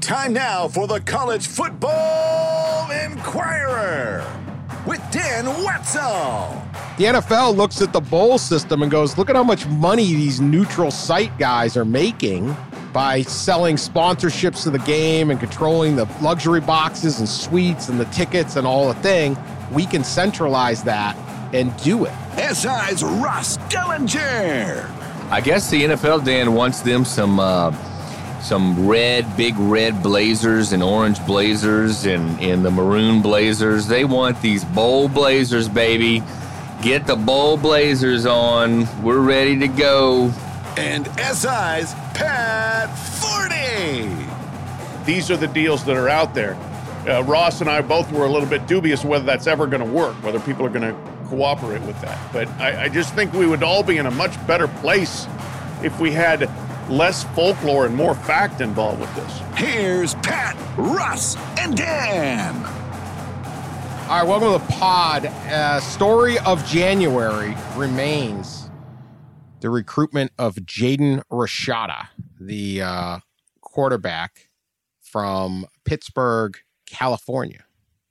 Time now for the College Football Inquirer with Dan Wetzel. The NFL looks at the bowl system and goes, look at how much money these neutral site guys are making by selling sponsorships to the game and controlling the luxury boxes and suites and the tickets and all the thing. We can centralize that and do it. SI's Ross Dellinger. I guess the NFL, Dan, wants them some big red blazers and orange blazers and the maroon blazers. They want these bowl blazers, baby. Get the bowl blazers on. We're ready to go. And SI's Pat Forty. These are the deals that are out there. Ross and I both were a little bit dubious whether that's ever going to work, whether people are going to cooperate with that. But I just think we would all be in a much better place if we had less folklore and more fact involved with this. Here's Pat, Russ, and Dan. All right, welcome to the pod. Story of January remains the recruitment of Jaden Rashada, the quarterback from Pittsburgh, California,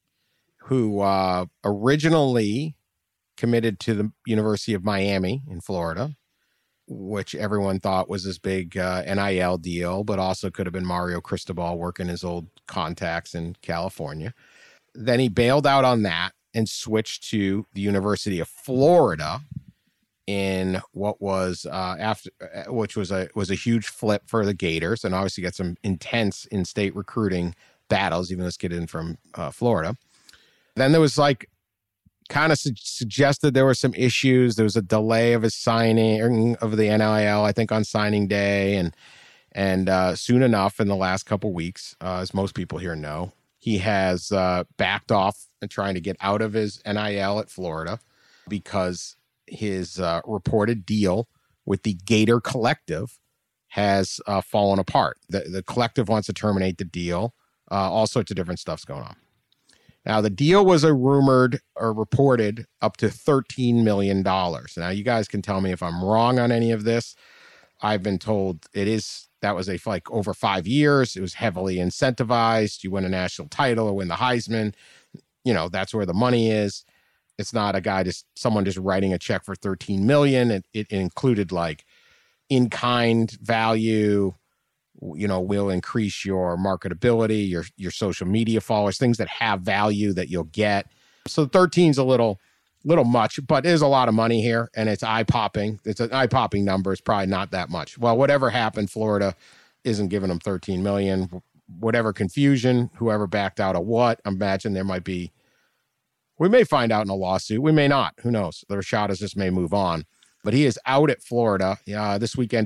who originally committed to the University of Miami in Florida, which everyone thought was this big NIL deal, but also could have been Mario Cristobal working his old contacts in California. Then he bailed out on that and switched to the University of Florida in what was which was a huge flip for the Gators, and obviously got some intense in-state recruiting battles, even this kid in from Florida. Then there was kind of suggested there were some issues. There was a delay of his signing of the NIL, I think, on signing day. And soon enough, in the last couple weeks, as most people here know, he has backed off and trying to get out of his NIL at Florida because his reported deal with the Gator Collective has fallen apart. The collective wants to terminate the deal. All sorts of different stuff's going on. Now, the deal was rumored or reported up to $13 million. Now, you guys can tell me if I'm wrong on any of this. I've been told that was over 5 years. It was heavily incentivized. You win a national title or win the Heisman. You know, that's where the money is. It's not someone just writing a check for $13 million. It included in-kind value. You know, will increase your marketability, your social media followers, things that have value that you'll get. So 13's a little much, but there's a lot of money here, and it's eye-popping. It's an eye-popping number. It's probably not that much. Well, whatever happened, Florida isn't giving them $13 million. Whatever confusion, whoever backed out of what, I imagine there might be. We may find out in a lawsuit. We may not. Who knows? The Rashadas just may move on. But he is out at Florida. This weekend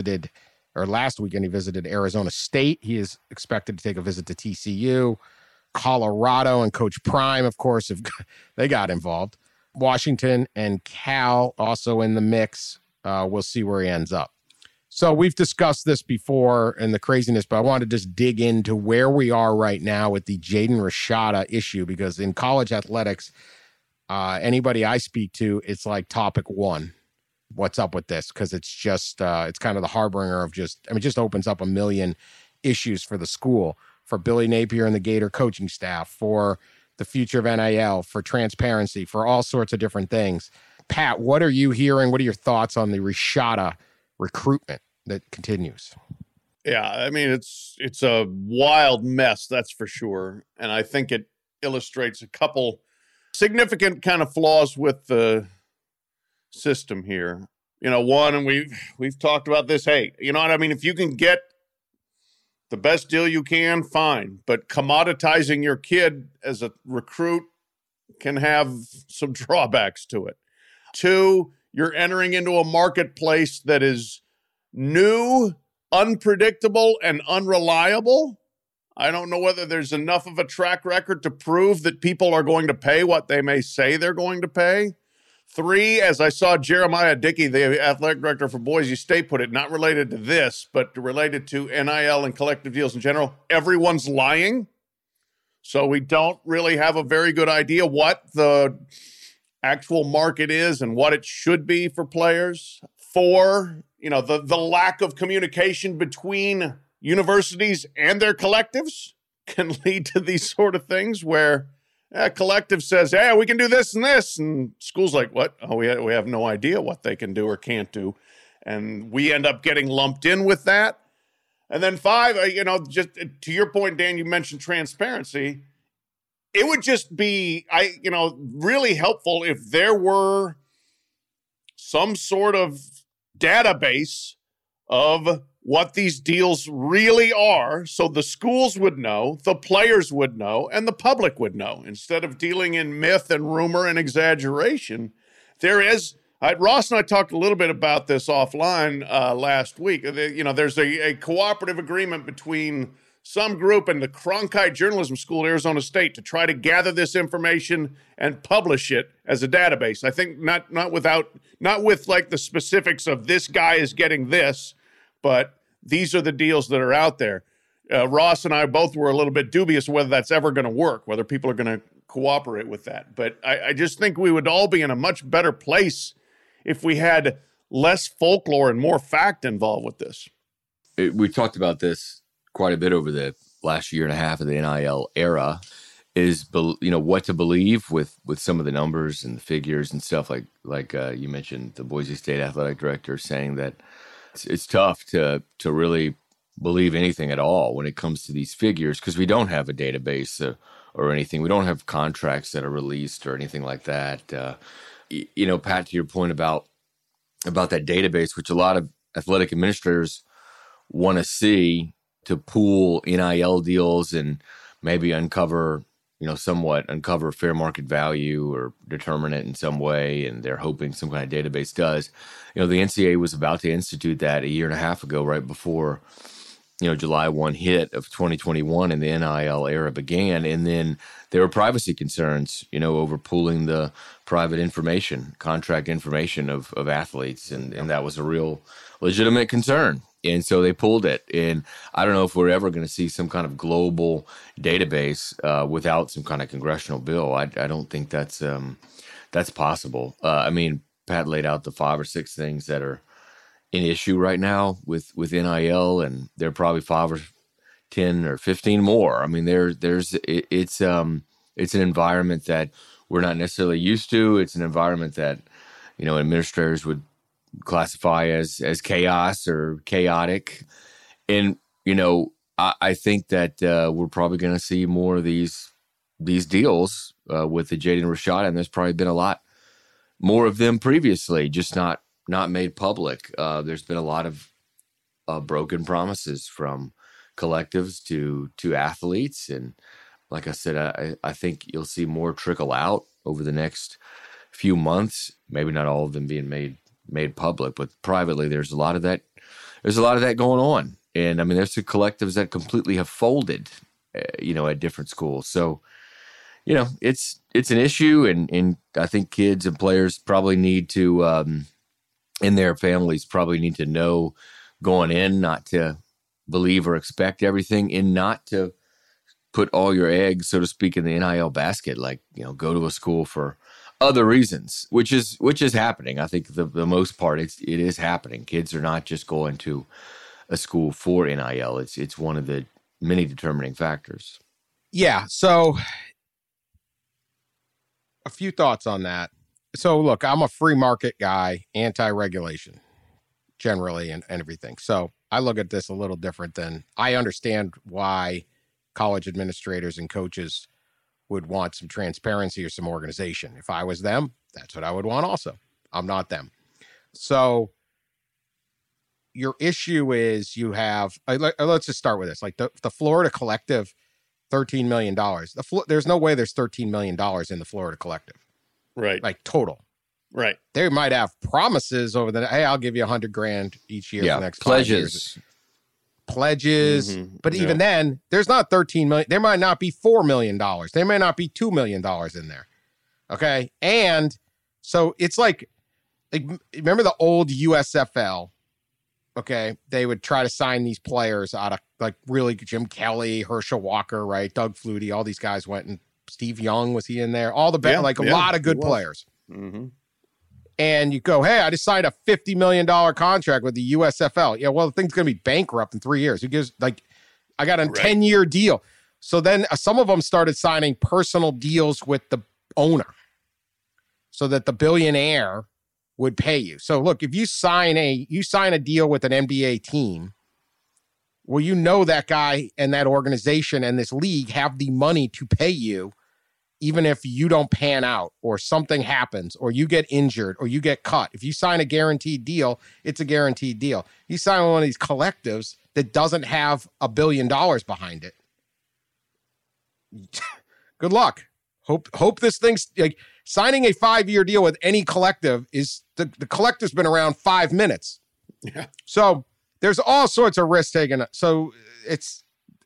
last weekend he visited Arizona State. He is expected to take a visit to TCU. Colorado and Coach Prime, of course, they got involved. Washington and Cal also in the mix. We'll see where he ends up. So we've discussed this before and the craziness, but I want to just dig into where we are right now with the Jaden Rashada issue, because in college athletics, anybody I speak to, it's like topic one. What's up with this? Because it's just, it's kind of the harbinger of it just opens up a million issues for the school, for Billy Napier and the Gator coaching staff, for the future of NIL, for transparency, for all sorts of different things. Pat, what are you hearing? What are your thoughts on the Rashada recruitment that continues? Yeah, I mean, it's a wild mess, that's for sure. And I think it illustrates a couple significant kind of flaws with the system here. You know, one, and we've talked about this. Hey, you know what I mean? If you can get the best deal you can, fine. But commoditizing your kid as a recruit can have some drawbacks to it. Two, you're entering into a marketplace that is new, unpredictable, and unreliable. I don't know whether there's enough of a track record to prove that people are going to pay what they may say they're going to pay. Three, as I saw Jeremiah Dickey, the athletic director for Boise State, put it, not related to this, but related to NIL and collective deals in general, everyone's lying. So we don't really have a very good idea what the actual market is and what it should be for players. Four, you know, the lack of communication between universities and their collectives can lead to these sort of things where a collective says, hey, we can do this, and school's like, what? Oh, we have no idea what they can do or can't do. And we end up getting lumped in with that. And then 5, just to your point, Dan, you mentioned transparency. It would just be, really helpful if there were some sort of database of what these deals really are, so the schools would know, the players would know, and the public would know. Instead of dealing in myth and rumor and exaggeration, there is. Ross and I talked a little bit about this offline last week. There's a cooperative agreement between some group and the Cronkite Journalism School at Arizona State to try to gather this information and publish it as a database. I think not with like the specifics of this guy is getting this, but these are the deals that are out there. Ross and I both were a little bit dubious whether that's ever going to work, whether people are going to cooperate with that. But I just think we would all be in a much better place if we had less folklore and more fact involved with this. We talked about this quite a bit over the last year and a half of the NIL era, is what to believe with some of the numbers and the figures and stuff like you mentioned the Boise State athletic director saying that it's tough to really believe anything at all when it comes to these figures because we don't have a database or anything. We don't have contracts that are released or anything like that. Pat, to your point about that database, which a lot of athletic administrators want to see to pool NIL deals and maybe uncover fair market value or determine it in some way, and they're hoping some kind of database does. The NCAA was about to institute that a year and a half ago, right before July 1 hit of 2021 and the NIL era began. And then there were privacy concerns, over pooling the private information, contract information of athletes. And that was a real legitimate concern. And so they pulled it. And I don't know if we're ever going to see some kind of global database without some kind of congressional bill. I don't think that's possible. Pat laid out the 5 or 6 things that are an issue right now with NIL, and there are probably 5 or 10 or 15 more. It's an environment that we're not necessarily used to. It's an environment that, administrators would classify as chaos or chaotic. And, I think that we're probably going to see more of these deals with the Jaden Rashada, and there's probably been a lot more of them previously, just not made public. There's been a lot of broken promises from collectives to athletes. And like I said, I think you'll see more trickle out over the next few months, maybe not all of them being made public, but privately, there's a lot of that going on. And there's some collectives that completely have folded, at different schools. So, it's an issue, and I think kids and players probably need to, and their families probably need to know going in not to believe or expect everything, and not to put all your eggs, so to speak, in the NIL basket. Like, go to a school for other reasons, which is happening. I think the most part, it is happening. Kids are not just going to a school for NIL. It's one of the many determining factors. Yeah. So a few thoughts on that. So look, I'm a free market guy, anti-regulation generally and everything. So I look at this a little different than I understand why college administrators and coaches would want some transparency or some organization. If I was them, that's what I would want also. I'm not them. So your issue is you have, let's just start with this. Like the Florida Collective, $13 million. There's no way there's $13 million in the Florida Collective. Right. Like total. Right. They might have promises over hey, I'll give you $100,000 each year for the next pledges. 5 years. Pledges. Mm-hmm. But even then, there's not $13 million. There might not be $4 million. There may not be $2 million in there. Okay. And so it's like remember the old USFL? Okay. They would try to sign these players out of really Jim Kelly, Herschel Walker, right? Doug Flutie, all these guys went, and Steve Young, was he in there? All the a lot of good players. Mm-hmm. and you go, hey, I just signed a $50 million contract with the USFL. Yeah, well, the thing's going to be bankrupt in 3 years. Who gives, like, I got a 10-year deal. So then some of them started signing personal deals with the owner so that the billionaire would pay you. So look, if you sign a deal with an NBA team, well, you know that guy and that organization and this league have the money to pay you even if you don't pan out or something happens or you get injured or you get cut. If you sign a guaranteed deal, it's a guaranteed deal. You sign one of these collectives that doesn't have $1 billion behind it. Good luck. Hope this thing's like signing a 5-year deal with any collective is the collective's been around 5 minutes. Yeah. So there's all sorts of risk taken. So it's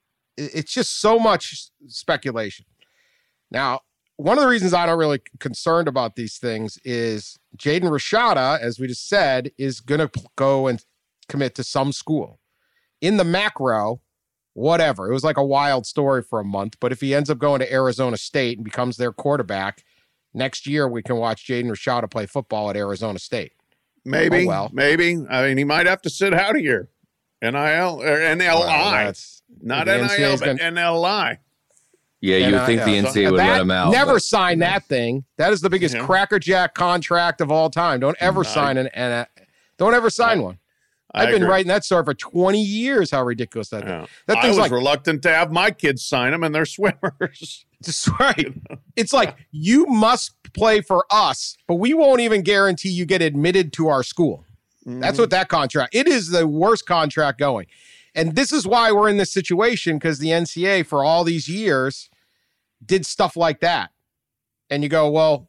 just so much speculation. Now, one of the reasons I'm not really concerned about these things is Jaden Rashada, as we just said, is going to go and commit to some school. In the macro, whatever. It was like a wild story for a month, but if he ends up going to Arizona State and becomes their quarterback, next year we can watch Jaden Rashada play football at Arizona State. Maybe, oh, well. Maybe. I mean, he might have to sit out a year. NIL or NLI. Well, not NIL, but NLI. Yeah, you would think the NCAA would let him out. Never sign that thing. That is the biggest crackerjack contract of all time. Don't ever sign don't ever sign one. I've been writing that story for 20 years, how ridiculous that is. That thing's I was reluctant to have my kids sign them, and they're swimmers. That's right. It's like, you must play for us, but we won't even guarantee you get admitted to our school. Mm-hmm. That's what that contract, it is the worst contract going. And this is why we're in this situation, because the NCAA for all these years did stuff like that. And you go, well,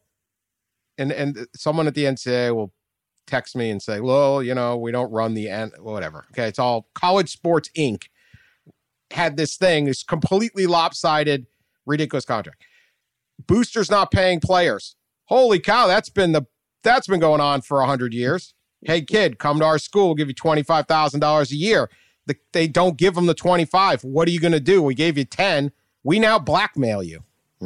and someone at the NCAA will text me and say, well, you know, we don't run the whatever. Okay, it's all College Sports Inc. had this thing, this completely lopsided, ridiculous contract. Boosters not paying players. Holy cow, that's been going on for 100 years. Hey, kid, come to our school. We'll give you $25,000 a year. They don't give them the 25. What are you going to do? We gave you 10. We now blackmail you.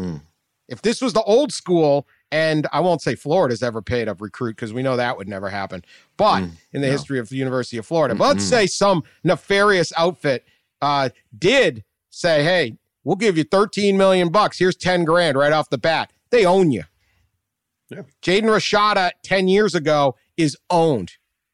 If this was the old school, and I won't say Florida's ever paid a recruit because we know that would never happen, but in the history of the University of Florida, but let's say some nefarious outfit did say, hey, we'll give you $13 million. Here's 10 grand right off the bat. They own you. Yeah. Jaden Rashada 10 years ago is owned.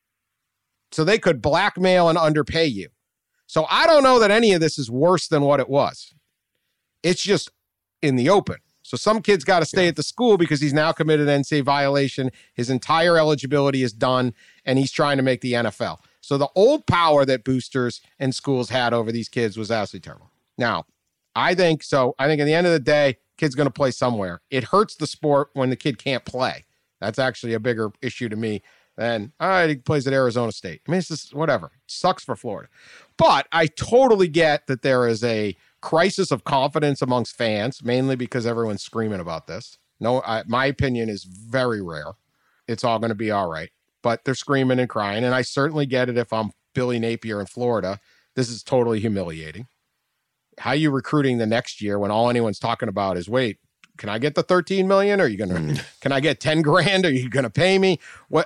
So they could blackmail and underpay you. So I don't know that any of this is worse than what it was. It's just in the open. So some kid's got to stay at the school because he's now committed an NCAA violation. His entire eligibility is done, and he's trying to make the NFL. So the old power that boosters and schools had over these kids was absolutely terrible. Now, I think at the end of the day, kid's going to play somewhere. It hurts the sport when the kid can't play. That's actually a bigger issue to me than, all right, he plays at Arizona State. I mean, it's just whatever. It sucks for Florida. But I totally get that there is a crisis of confidence amongst fans, mainly because everyone's screaming about this. No, my opinion is very rare. It's all going to be all right. But they're screaming and crying, and I certainly get it if I'm Billy Napier in Florida. This is totally humiliating. How are you recruiting the next year when all anyone's talking about is, wait, can I get the 13 million? Are you going to, can I get 10 grand? Are you going to pay me?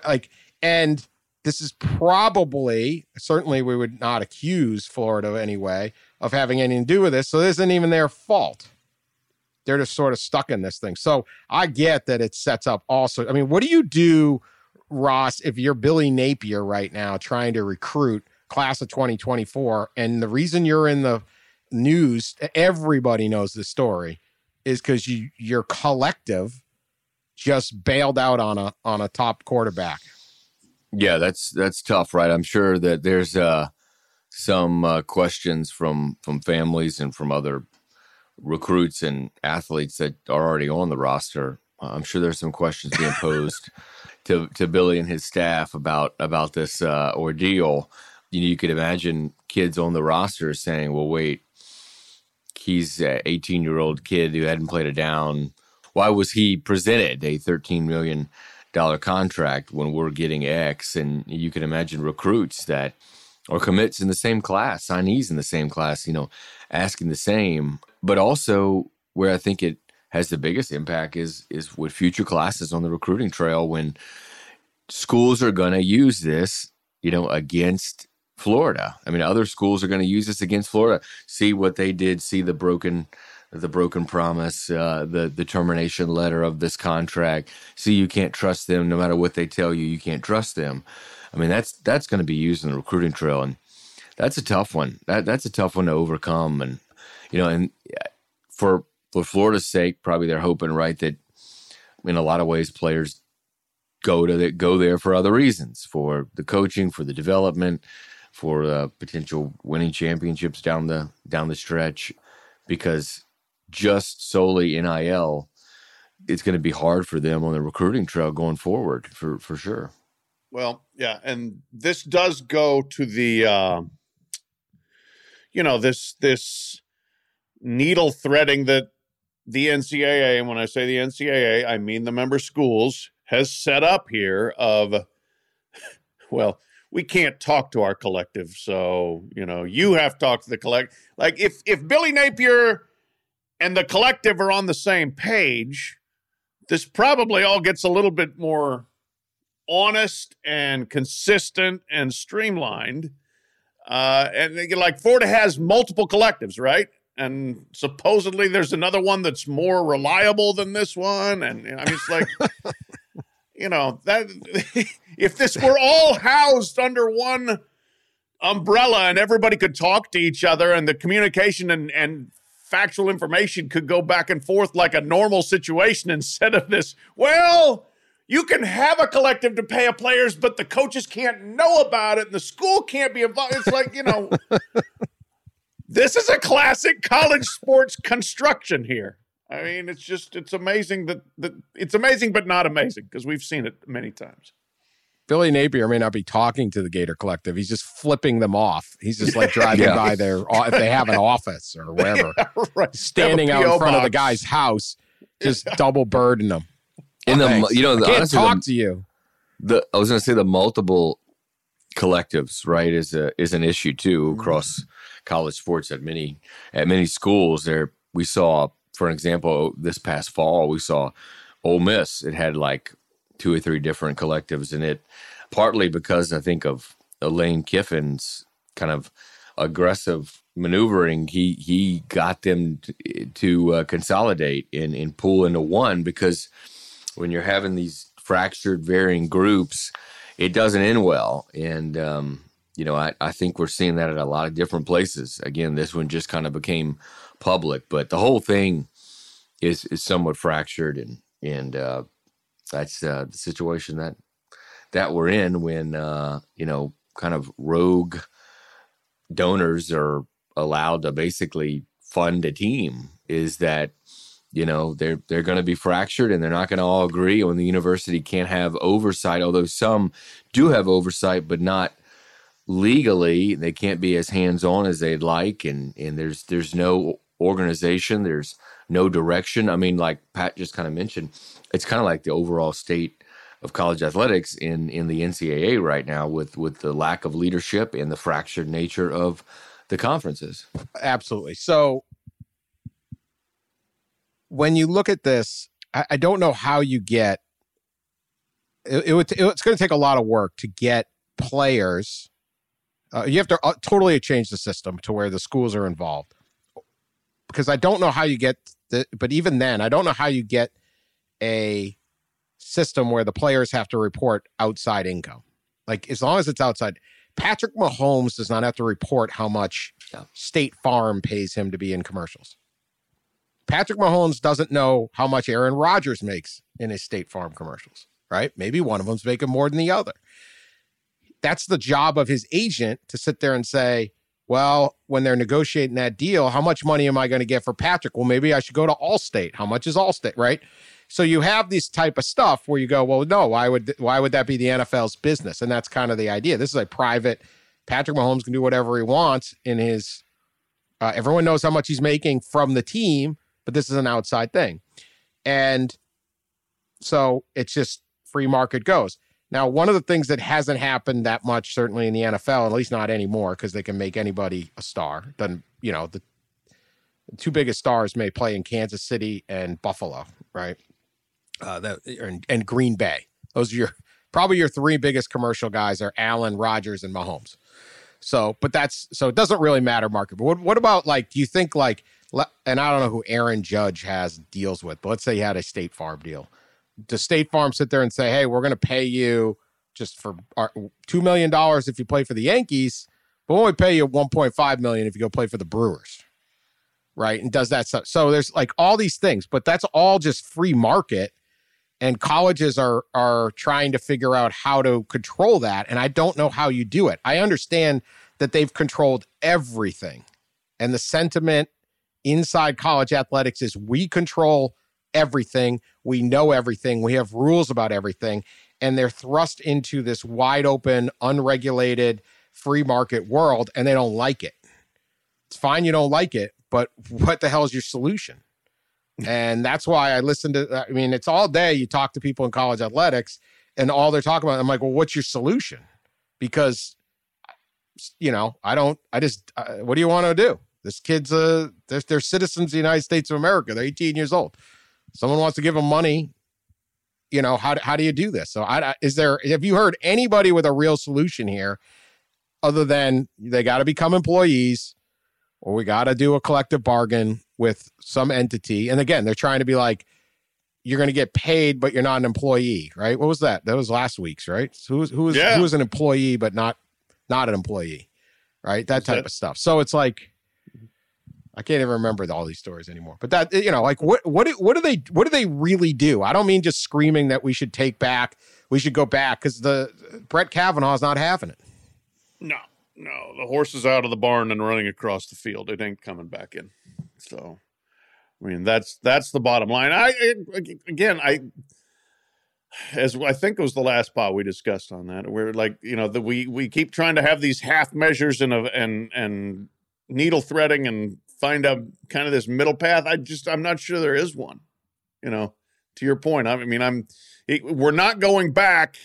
And this is probably, certainly we would not accuse Florida anyway of having anything to do with this. So this isn't even their fault. They're just sort of stuck in this thing. So I get that it sets up also. I mean, what do you do, Ross, if you're Billy Napier right now trying to recruit class of 2024? And the reason you're in the news, everybody knows the story, is because your collective just bailed out on a top quarterback. Yeah, that's tough, right? I'm sure that there's some questions from families and from other recruits and athletes that are already on the roster. I'm sure there's some questions being posed to Billy and his staff about this ordeal. You could imagine kids on the roster saying, well, wait, he's an 18-year-old kid who hadn't played a down. Why was he presented a $13 million contract when we're getting X? And you can imagine recruits that or commits in the same class, signees in the same class, asking the same. But also where I think it has the biggest impact is with future classes on the recruiting trail when schools are going to use this, against Florida. I mean, other schools are going to use this against Florida. See what they did. See the broken promise, the termination letter of this contract. See, you can't trust them no matter what they tell you. You can't trust them. I mean, that's going to be used in the recruiting trail, and that's a tough one. That's a tough one to overcome. And and for Florida's sake, probably they're hoping, right, that in a lot of ways players go there for other reasons, for the coaching, for the development, for potential winning championships down the stretch, because just solely NIL, it's going to be hard for them on the recruiting trail going forward, for sure. Well, yeah, and this does go to the this needle threading that the NCAA, and when I say the NCAA, I mean the member schools, has set up here of, well, we can't talk to our collective, so, you have to talk to the collective. Like, if Billy Napier and the collective are on the same page, this probably all gets a little bit more honest and consistent and streamlined. And like Florida has multiple collectives, right? And supposedly there's another one that's more reliable than this one. And I mean, it's like, that if this were all housed under one umbrella and everybody could talk to each other and the communication and factual information could go back and forth like a normal situation, instead of this, well, you can have a collective to pay a players, but the coaches can't know about it and the school can't be involved. It's like, this is a classic college sports construction here. I mean, it's amazing that it's amazing, but not amazing, because we've seen it many times. Billy Napier may not be talking to the Gator Collective. He's just flipping them off. He's just like driving by there if they have an office or wherever, right. Standing out in front of the guy's house, just double birding them. In the I can't talk to you. I was going to say the multiple collectives, right, is an issue too across college sports at many schools. There we saw, for example, this past fall, we saw Ole Miss. It had like 2 or 3 different collectives in it, partly because I think of Lane Kiffin's kind of aggressive maneuvering. He got them to consolidate and pull into one, because when you're having these fractured, varying groups, it doesn't end well. And, I think we're seeing that at a lot of different places. Again, this one just kind of became public, but the whole thing is somewhat fractured. And that's the situation that we're in when, kind of rogue donors are allowed to basically fund a team, is that, they're going to be fractured and they're not going to all agree. When the university can't have oversight, although some do have oversight, but not legally, they can't be as hands-on as they'd like. And there's no organization. There's no direction. I mean, like Pat just kind of mentioned, it's kind of like the overall state of college athletics in the NCAA right now, with the lack of leadership and the fractured nature of the conferences. Absolutely. So when you look at this, I don't know how you get it's going to take a lot of work to get players. You have to totally change the system to where the schools are involved, because I don't know how you get but even then, I don't know how you get a system where the players have to report outside income. Like, as long as it's outside, Patrick Mahomes does not have to report how much State Farm pays him to be in commercials. Patrick Mahomes doesn't know how much Aaron Rodgers makes in his State Farm commercials, right? Maybe one of them's making more than the other. That's the job of his agent, to sit there and say, well, when they're negotiating that deal, how much money am I going to get for Patrick? Well, maybe I should go to Allstate. How much is Allstate, right? So you have this type of stuff where you go, well, no, why would that be the NFL's business? And that's kind of the idea. This is a private, Patrick Mahomes can do whatever he wants in his, everyone knows how much he's making from the team, but this is an outside thing. And so it's just free market goes. Now, one of the things that hasn't happened that much, certainly in the NFL, at least not anymore, because they can make anybody a star. Then, the two biggest stars may play in Kansas City and Buffalo, right? And Green Bay. Those are Probably your three biggest commercial guys are Allen, Rodgers, and Mahomes. So, but it doesn't really matter, market. But what about, like, do you think, like, and I don't know who Aaron Judge has deals with, but let's say he had a State Farm deal. Does State Farm sit there and say, hey, we're going to pay you just for $2 million if you play for the Yankees, but we'll only pay you $1.5 million if you go play for the Brewers, right? And does that stuff. So there's like all these things, but that's all just free market, and colleges are trying to figure out how to control that, and I don't know how you do it. I understand that they've controlled everything, and the sentiment inside college athletics is we control everything, we know everything, we have rules about everything, and they're thrust into this wide open, unregulated, free market world, and they don't like it. It's fine you don't like it, but what the hell is your solution? And that's why I listen to, I mean, it's all day you talk to people in college athletics, and all they're talking about, I'm like, well, what's your solution? Because, you know, what do you want to do? This kid's, they're citizens of the United States of America. They're 18 years old. Someone wants to give them money. You know, how do you do this? So have you heard anybody with a real solution here other than they got to become employees, or we got to do a collective bargain with some entity? And again, they're trying to be like, you're going to get paid, but you're not an employee, right? What was that? That was last week's, right? So who was an employee, but not an employee, right? That type of stuff. So it's like, I can't even remember all these stories anymore. But that, you know, like what do they really do? I don't mean just screaming that we should go back, because the Brett Kavanaugh's not having it. No, the horse is out of the barn and running across the field. It ain't coming back in. So, I mean, that's the bottom line. I think it was the last pod we discussed on that. We're like, you know, we keep trying to have these half measures and needle threading and find out kind of this middle path. I'm not sure there is one. You know, to your point, we're not going back.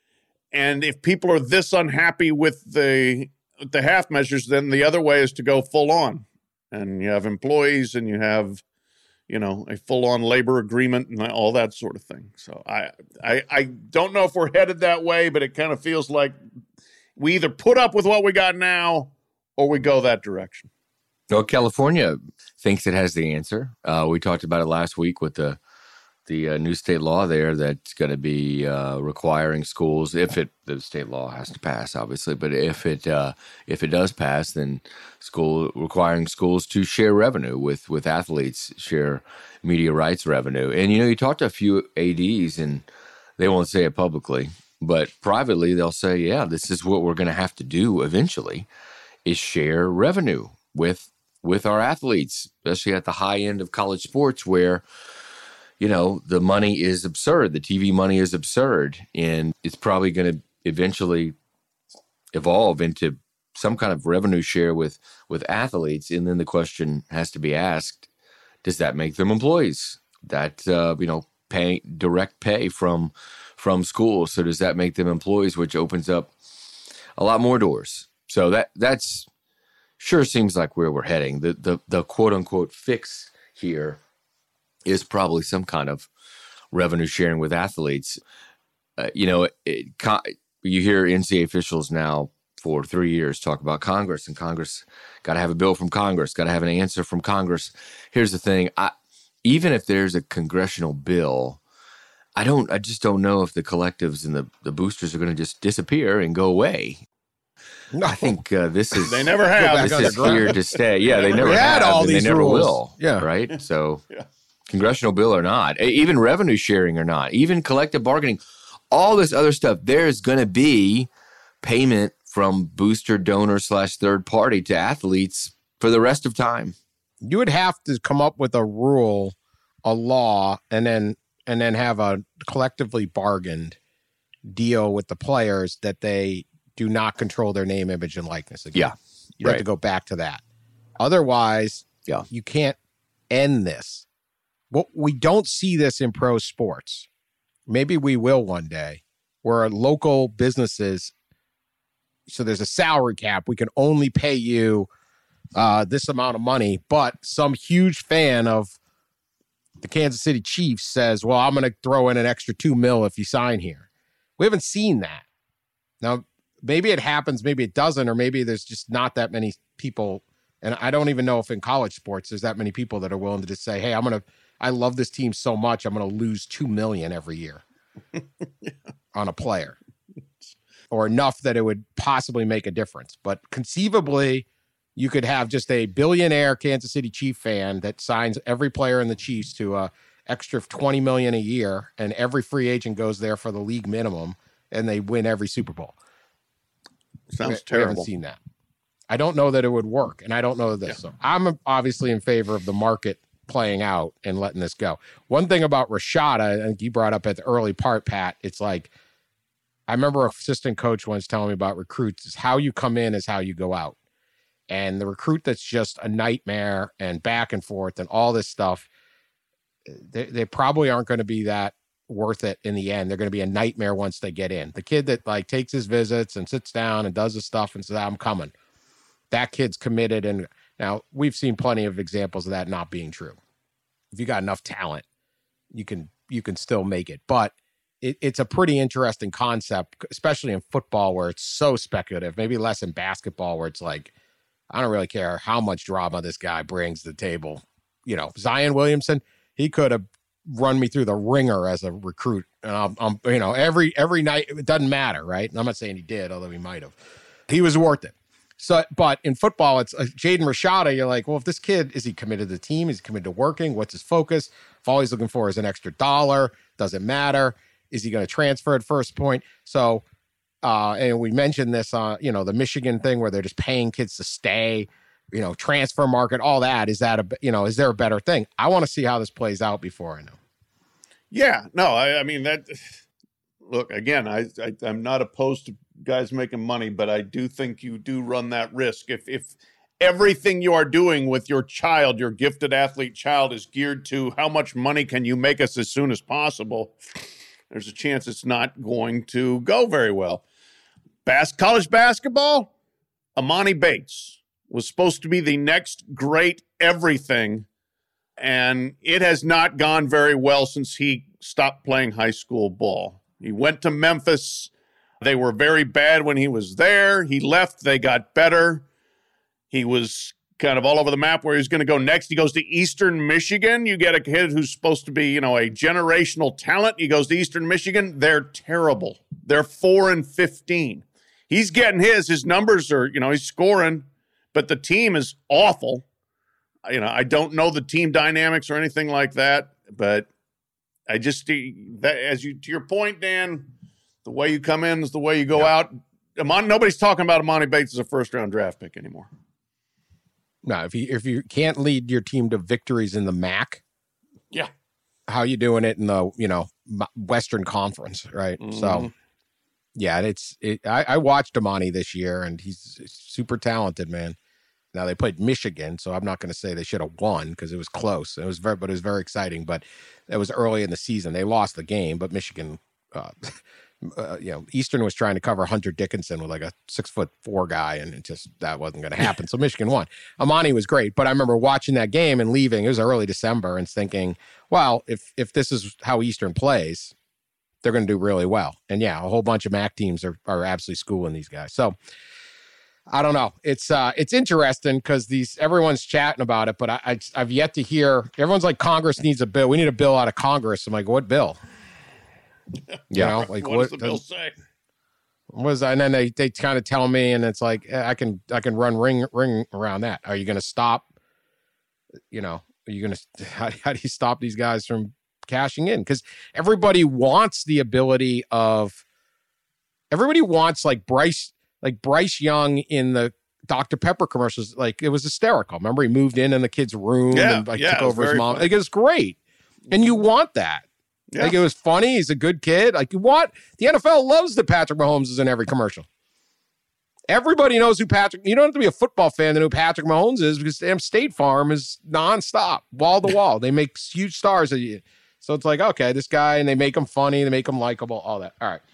And if people are this unhappy with the half measures, then the other way is to go full on. And you have employees, and you have, you know, a full on labor agreement and all that sort of thing. So I don't know if we're headed that way, but it kind of feels like we either put up with what we got now or we go that direction. Well, California thinks it has the answer. We talked about it last week with the new state law there that's going to be requiring schools, the state law has to pass, obviously, but if it does pass, then requiring schools to share revenue with athletes, share media rights revenue. And, you know, you talk to a few ADs, and they won't say it publicly, but privately they'll say, yeah, this is what we're going to have to do eventually, is share revenue with our athletes, especially at the high end of college sports, where, you know, the money is absurd. The TV money is absurd. And it's probably going to eventually evolve into some kind of revenue share with athletes. And then the question has to be asked, does that make them employees? That, you know, pay direct pay from schools. So does that make them employees, which opens up a lot more doors? So that's sure seems like where we're heading. The quote unquote fix here is probably some kind of revenue sharing with athletes. You know, you hear NCAA officials now for 3 years talk about Congress, and Congress got to have a bill from Congress, got to have an answer from Congress. Here's the thing. Even if there's a congressional bill, I just don't know if the collectives and the boosters are going to just disappear and go away. No. I think this is they never have. This is here to stay. Yeah, they never had all these. They never rules. Will. Yeah, right. So, congressional bill or not, even revenue sharing or not, even collective bargaining, all this other stuff. There's going to be payment from booster, donor / third party to athletes for the rest of time. You would have to come up with a rule, a law, and then have a collectively bargained deal with the players that they do not control their name, image, and likeness again. Yeah. You have to go back to that. Otherwise, you can't end this. Well, we don't see this in pro sports. Maybe we will one day, where local businesses, so there's a salary cap. We can only pay you this amount of money, but some huge fan of the Kansas City Chiefs says, well, I'm going to throw in an extra $2 million if you sign here. We haven't seen that. Now, maybe it happens, maybe it doesn't, or maybe there's just not that many people. And I don't even know if in college sports there's that many people that are willing to just say, hey, I love this team so much, I'm going to lose $2 million every year on a player, or enough that it would possibly make a difference. But conceivably, you could have just a billionaire Kansas City Chief fan that signs every player in the Chiefs to a extra $20 million a year, and every free agent goes there for the league minimum, and they win every Super Bowl. Sounds We haven't terrible. seen that. I don't know that it would work, and I don't know this. Yeah. So I'm obviously in favor of the market playing out and letting this go. One thing about Rashada, I think you brought up at the early part, Pat, it's like, I remember an assistant coach once telling me about recruits is how you come in is how you go out. And the recruit that's just a nightmare and back and forth and all this stuff, they probably aren't going to be that worth it in the end. They're going to be a nightmare once they get in. The kid that like takes his visits and sits down and does his stuff and says, I'm coming. That kid's committed. And now we've seen plenty of examples of that not being true. If you got enough talent, you can still make it. But it's a pretty interesting concept, especially in football where it's so speculative, maybe less in basketball where it's like, I don't really care how much drama this guy brings to the table. You know, Zion Williamson, he could have run me through the ringer as a recruit. And I'm every night, it doesn't matter, right? And I'm not saying he did, although he might have. He was worth it. So, but in football, it's Jaden Rashada. You're like, well, if this kid, is he committed to the team? Is he committed to working? What's his focus? If all he's looking for is an extra dollar, doesn't matter. Is he going to transfer at first point? So, and we mentioned this, the Michigan thing where they're just paying kids to stay, transfer market, all that. Is there a better thing? I want to see how this plays out before I know. Yeah, no, I mean that. Look, again, I'm not opposed to guys making money, but I do think you do run that risk. If everything you are doing with your child, your gifted athlete child, is geared to how much money can you make us as soon as possible, there's a chance it's not going to go very well. College basketball, Amani Bates was supposed to be the next great everything, and it has not gone very well since he stopped playing high school ball. He went to Memphis. They were very bad when he was there. He left. They got better. He was kind of all over the map where he was going to go next. He goes to Eastern Michigan. You get a kid who's supposed to be, a generational talent. He goes to Eastern Michigan. They're terrible. They're 4-15. He's getting his numbers are, he's scoring, but the team is awful. I don't know the team dynamics or anything like that, but I just, to your point, Dan, the way you come in is the way you go out. Nobody's talking about Amani Bates as a first-round draft pick anymore. No, if you can't lead your team to victories in the MAC, yeah, how you doing it in the Western Conference, right? Mm-hmm. So, yeah, I watched Amani this year, and he's super talented, man. Now they played Michigan, so I'm not going to say they should have won because it was close. It was very exciting, but it was early in the season. They lost the game, but Michigan, Eastern was trying to cover Hunter Dickinson with like a 6'4" guy, and that wasn't going to happen. So Michigan won. Amani was great, but I remember watching that game and leaving. It was early December, and thinking, well, if this is how Eastern plays, they're going to do really well. And yeah, a whole bunch of MAC teams are absolutely schooling these guys. So I don't know. It's interesting because everyone's chatting about it, but I've yet to hear. Everyone's like, Congress needs a bill. We need a bill out of Congress. I'm like, what bill? What does the bill say? And then they kind of tell me, and it's like I can run ring around that. Are you going to stop? Are you going to how do you stop these guys from cashing in? Because everybody wants the ability of. Everybody wants like Bryce Young in the Dr. Pepper commercials. Like, it was hysterical. Remember, he moved in the kid's room and took over his mom. Funny. Like, it was great. And you want that. Yeah. Like, it was funny. He's a good kid. Like, the NFL loves that Patrick Mahomes is in every commercial. Everybody knows who you don't have to be a football fan to know who Patrick Mahomes is, because damn State Farm is nonstop, wall to wall. They make huge stars of you. So it's like, okay, this guy, and they make him funny, they make him likable, all that. All right.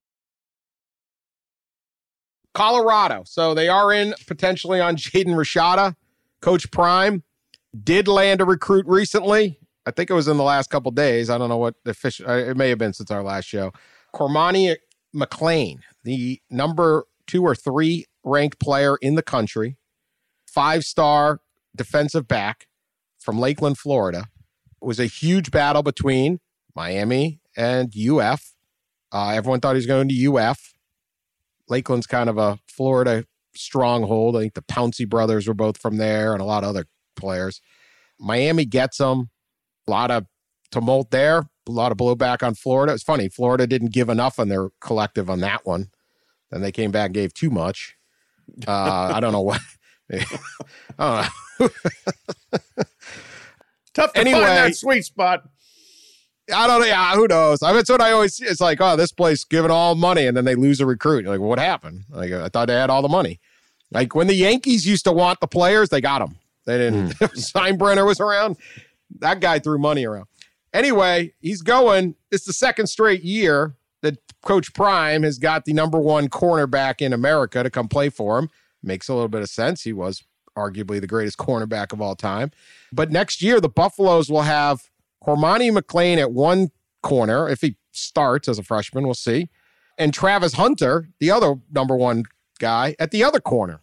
Colorado. So they are in potentially on Jaden Rashada. Coach Prime did land a recruit recently. I think it was in the last couple days. I don't know what the fish. It may have been since our last show. Cormani McLean, the number 2 or 3 ranked player in the country, 5-star defensive back from Lakeland, Florida. It was a huge battle between Miami and UF. Everyone thought he was going to UF. Lakeland's kind of a Florida stronghold. I think the Pouncey brothers were both from there and a lot of other players. Miami gets him. A lot of tumult there. A lot of blowback on Florida. It's funny. Florida didn't give enough on their collective on that one. Then they came back and gave too much. I don't know what. I don't know. Tough to find that sweet spot. I don't know. Yeah, who knows? I mean, that's what I always see. It's like, oh, this place giving all money, and then they lose a recruit. You're like, well, what happened? Like, I thought they had all the money. Like, when the Yankees used to want the players, they got them. They didn't. Steinbrenner was around. That guy threw money around. Anyway, he's going. It's the second straight year that Coach Prime has got the number 1 cornerback in America to come play for him. Makes a little bit of sense. He was arguably the greatest cornerback of all time. But next year, the Buffaloes will have Cormani McLean at one corner. If he starts as a freshman, we'll see. And Travis Hunter, the other number 1 guy, at the other corner.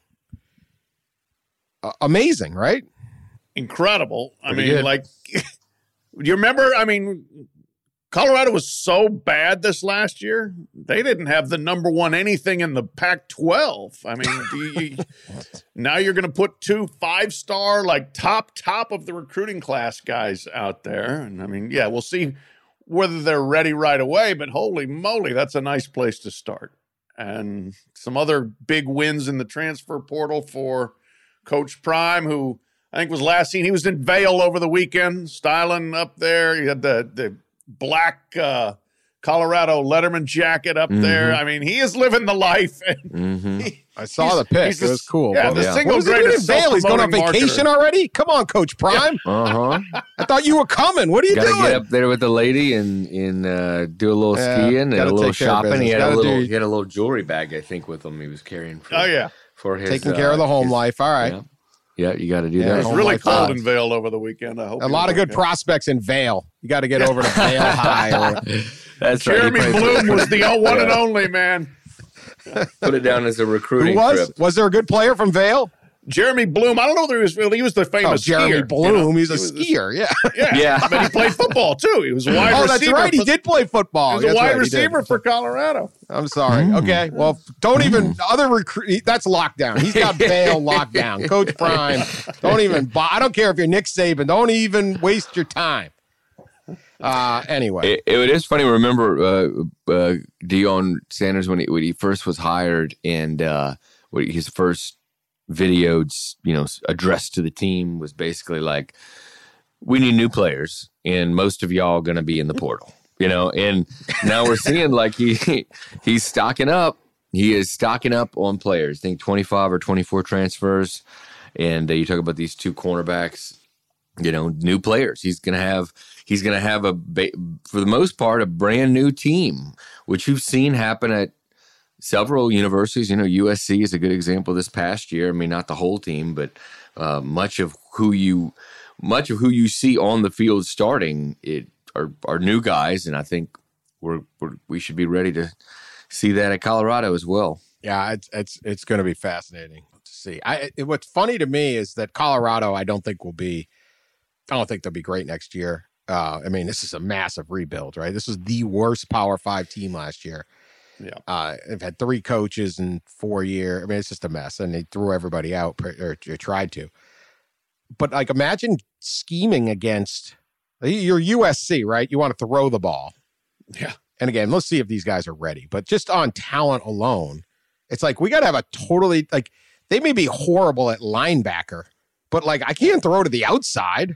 Amazing, right? Incredible. Pretty good. Like, do you remember? I mean, Colorado was so bad this last year. They didn't have the number 1 anything in the Pac-12. I mean, now you're going to put 2 5-star, like top of the recruiting class guys out there. And I mean, yeah, we'll see whether they're ready right away, but holy moly, that's a nice place to start. And some other big wins in the transfer portal for Coach Prime, who I think was last seen. He was in Vail over the weekend, styling up there. He had the black Colorado Letterman jacket up there. I mean, he is living the life. I saw the pic. It was cool. Yeah, the single greatest Vail? He's going on vacation marketer. Already? Come on, Coach Prime. Uh-huh. I thought you were coming. What are you Gotta doing? get up there with the lady and do a little skiing and a little shopping. He had a little jewelry bag, I think, with him he was carrying for his taking care of the home life. All right. Yeah, you got to do that. It was really cold in Vail over the weekend. I hope a lot of good prospects in Vail. You got to get over to Vail High. That's Jeremy right. Bloom was the one and only, man. Put it down as a recruiting Who was? trip. Was there a good player from Vail? Jeremy Bloom. I don't know if he was the famous Jeremy skier. Bloom. He's a skier. Yeah. But he played football too. He was a wide receiver. Oh, that's right. He did play football. He was a wide receiver for Colorado. I'm sorry. Okay. Well, don't even other recruit. That's lockdown. He's got Vail lockdown. Coach Prime. Don't even. I don't care if you're Nick Saban. Don't even waste your time. Anyway, it is funny. Remember Deion Sanders when he first was hired and his first video, addressed to the team was basically like, we need new players and most of y'all going to be in the portal, and now we're seeing like he's stocking up. He is stocking up on players. I think 25 or 24 transfers. And you talk about these 2 cornerbacks, new players. He's going to have for the most part, a brand new team, which you've seen happen at several universities. USC is a good example this past year. I mean, not the whole team, but much of who you see on the field starting are new guys, and I think we should be ready to see that at Colorado as well. Yeah, it's going to be fascinating to see. What's funny to me is that Colorado, I don't think they'll be great next year. I mean, this is a massive rebuild, right? This was the worst Power 5 team last year. Yeah. They've had 3 coaches in 4 years. I mean, it's just a mess, and they threw everybody out or tried to. But like, imagine scheming against your USC, right? You want to throw the ball. Yeah. And again, let's see if these guys are ready. But just on talent alone, it's like we got to have a totally like they may be horrible at linebacker, but like I can't throw to the outside.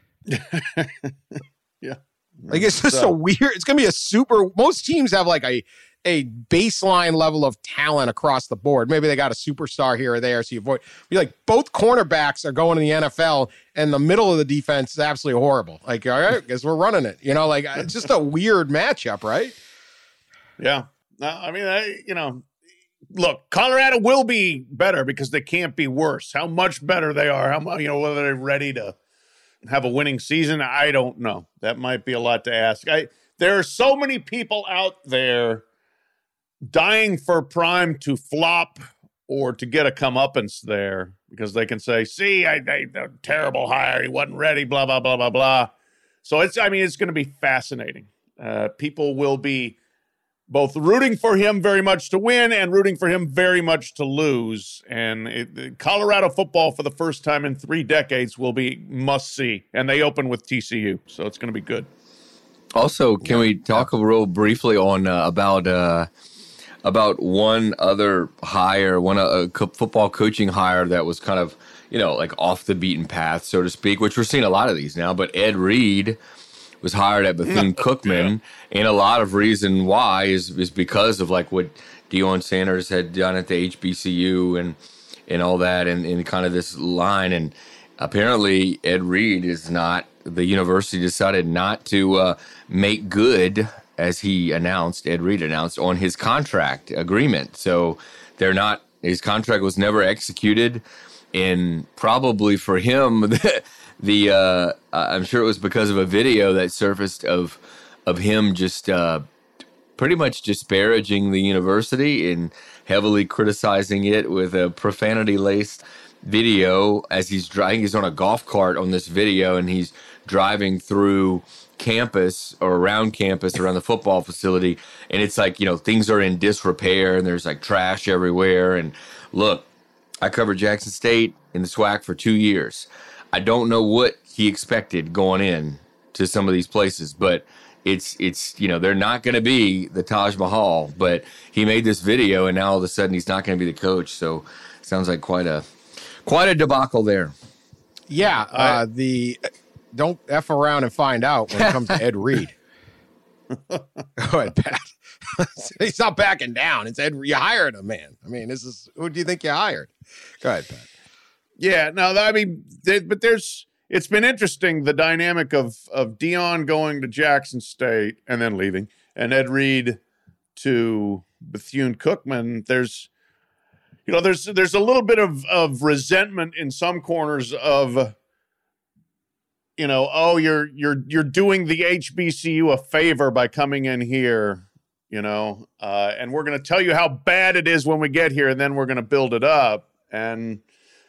Yeah. Like it's just a weird, it's going to be a super, most teams have like a baseline level of talent across the board. Maybe they got a superstar here or there. So you avoid, like both cornerbacks are going to the NFL and the middle of the defense is absolutely horrible. Like, all right, guess we're running it, like it's just a weird matchup, right? Yeah. I mean, look, Colorado will be better because they can't be worse. How much better they are, whether they're ready to have a winning season, I don't know. That might be a lot to ask. There are so many people out there dying for Prime to flop or to get a comeuppance there because they can say, see, terrible hire. He wasn't ready, blah, blah, blah, blah, blah. So it's going to be fascinating. People will be both rooting for him very much to win and rooting for him very much to lose. And Colorado football for the first time in 3 decades will be must see. And they open with TCU. So it's going to be good. Also, can we talk real briefly on about one other hire, football coaching hire that was kind of, like off the beaten path, so to speak, which we're seeing a lot of these now. But Ed Reed was hired at Bethune-Cookman, and a lot of reason why is because of like what Deion Sanders had done at the HBCU and all that, and kind of this line. And apparently Ed Reed the university decided not to make good, as Ed Reed announced, on his contract agreement. So his contract was never executed. And probably for him, I'm sure it was because of a video that surfaced of him just pretty much disparaging the university and heavily criticizing it with a profanity-laced video as he's driving. He's on a golf cart on this video, and he's driving through campus or around campus, around the football facility. And it's like, things are in disrepair and there's like trash everywhere. And look, I covered Jackson State in the SWAC for 2 years. I don't know what he expected going in to some of these places, but it's they're not going to be the Taj Mahal. But he made this video, and now all of a sudden he's not going to be the coach. So it sounds like quite a debacle there. Yeah, don't F around and find out when it comes to Ed Reed. Go ahead, Pat. He's not backing down. It's Ed. You hired him, man. I mean, who do you think you hired? Go ahead, Pat. Yeah, no, but it's been interesting, the dynamic of Deion going to Jackson State and then leaving, and Ed Reed to Bethune-Cookman. There's a little bit of resentment in some corners of, you're doing the HBCU a favor by coming in here, and we're going to tell you how bad it is when we get here, and then we're going to build it up. And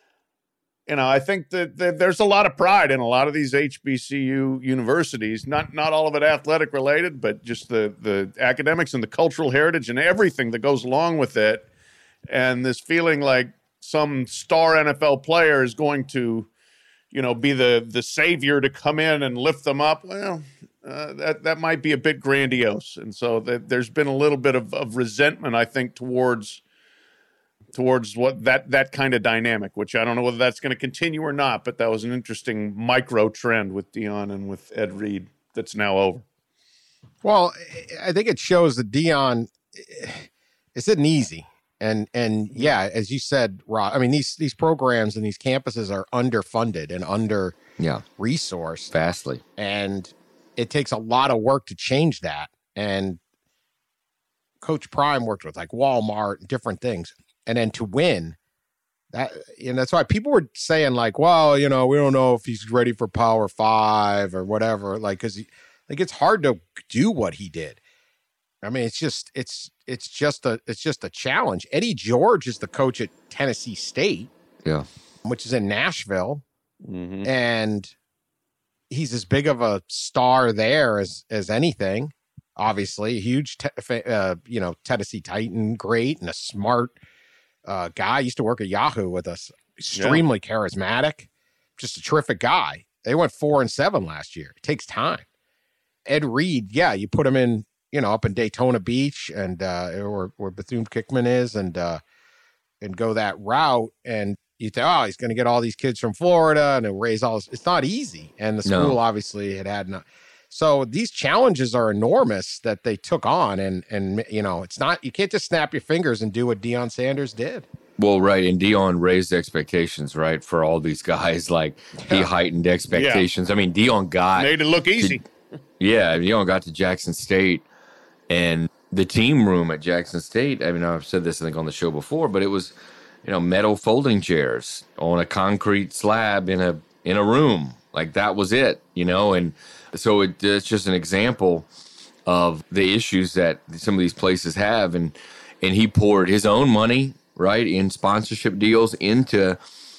I think that there's a lot of pride in a lot of these HBCU universities, not all of it athletic related, but just the academics and the cultural heritage and everything that goes along with it. And this feeling like some star NFL player is going to, be the savior to come in and lift them up. Well, that might be a bit grandiose. And so there's been a little bit of resentment, I think, towards what that kind of dynamic, which I don't know whether that's going to continue or not, but that was an interesting micro trend with Deion and with Ed Reed that's now over. Well, I think it shows that Deion, it's isn't easy. And yeah, as you said, Rob, I mean, these programs and these campuses are underfunded and resourced vastly. And it takes a lot of work to change that. And Coach Prime worked with like Walmart and different things. And then to win, that's why people were saying like, well, we don't know if he's ready for Power 5 or whatever. Like, because it's hard to do what he did. I mean, it's just a challenge. Eddie George is the coach at Tennessee State, which is in Nashville, and he's as big of a star there as anything. Obviously, a huge Tennessee Titan, great and a smart guy. Used to work at Yahoo with us. Extremely charismatic, just a terrific guy. They went 4-7 last year. It takes time. Ed Reed, you put him in, up in Daytona Beach and where Bethune-Cookman is, and go that route, and you think, oh, he's going to get all these kids from Florida and raise all this. It's not easy, and the school obviously had not. So these challenges are enormous that they took on, and it's not, you can't just snap your fingers and do what Deion Sanders did. Well, right, and Deion raised expectations, right, for all these guys. Like he heightened expectations. I mean, Deion made it look easy. Deion got to Jackson State, and the team room at Jackson State. I mean, I've said this I think on the show before, but it was, metal folding chairs on a concrete slab in a room. Like that was it, and so it's just an example of the issues that some of these places have, and and he poured his own money, right, in sponsorship deals into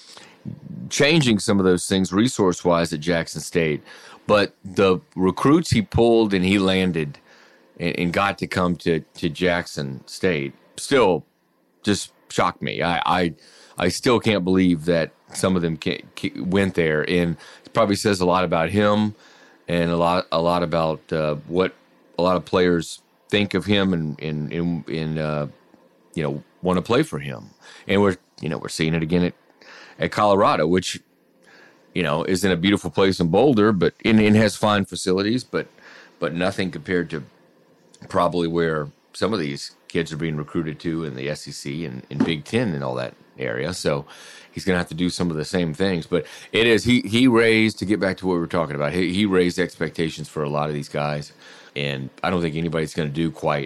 changing some of those things resource-wise at Jackson State. But the recruits he pulled and he landed and got to come to Jackson State still just shocked me. I still can't believe that some of them went there, and it probably says a lot about him and a lot about what a lot of players think of him and want to play for him. And we're seeing it again at Colorado, which is in a beautiful place in Boulder, but and has fine facilities, but nothing compared to probably where some of these kids are being recruited to in the SEC and in Big Ten and all that area. So he's going to have to do some of the same things. But it is he raised, to get back to what we were talking about, he raised expectations for a lot of these guys, and I don't think anybody's going to do quite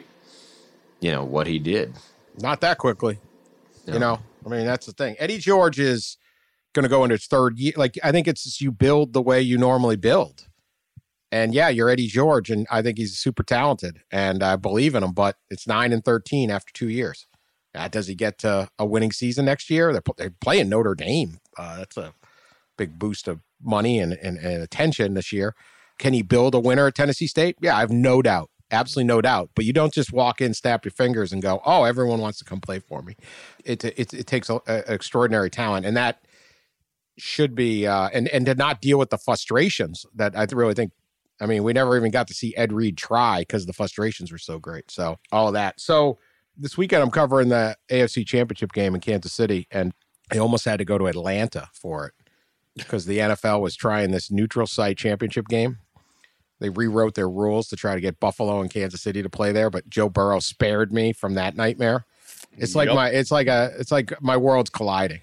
what he did. Not that quickly. No. I mean, that's the thing. Eddie George is going to go into his third year. Like, I think it's just you build the way you normally build. And yeah, you're Eddie George, and I think he's super talented, and I believe in him, but it's 9-13 after 2 years. Does he get to a winning season next year? They're playing Notre Dame. That's a big boost of money and attention this year. Can he build a winner at Tennessee State? Yeah, I have no doubt. Absolutely no doubt. But you don't just walk in, snap your fingers, and go, oh, everyone wants to come play for me. It takes an extraordinary talent, and that should be and to not deal with the frustrations that I really think. I mean, we never even got to see Ed Reed try because the frustrations were so great. So all of that. So this weekend I'm covering the AFC Championship game in Kansas City, and I almost had to go to Atlanta for it because the NFL was trying this neutral site championship game. They rewrote their rules to try to get Buffalo and Kansas City to play there, but Joe Burrow spared me from that nightmare. It's like it's like my world's colliding.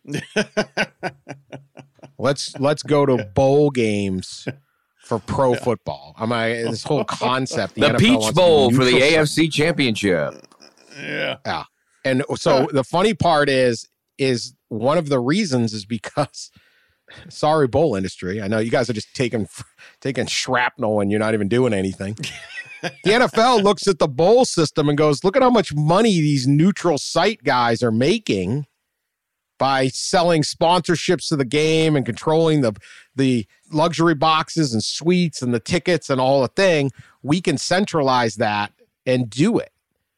Let's go to bowl games for pro football. This whole concept. The Peach Bowl for the AFC Championship. Yeah. And so the funny part is one of the reasons is because, sorry, bowl industry. I know you guys are just taking shrapnel and you're not even doing anything. The NFL looks at the bowl system and goes, look at how much money these neutral site guys are making by selling sponsorships to the game and controlling the luxury boxes and suites and the tickets and all the thing. We can centralize that and do it.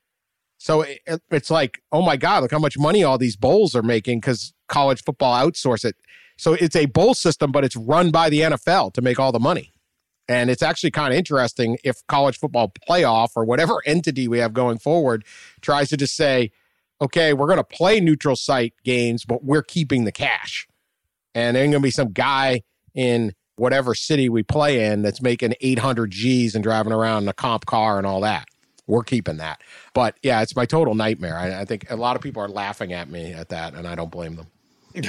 So it's like, oh my God, look how much money all these bowls are making because college football outsource it. So it's a bowl system, but it's run by the NFL to make all the money. And it's actually kind of interesting if college football playoff or whatever entity we have going forward tries to just say, okay, we're going to play neutral site games, but we're keeping the cash. And there's going to be some guy in whatever city we play in that's making 800 G's and driving around in a comp car and all that. We're keeping that. But yeah, it's my total nightmare. I think a lot of people are laughing at me at that, and I don't blame them.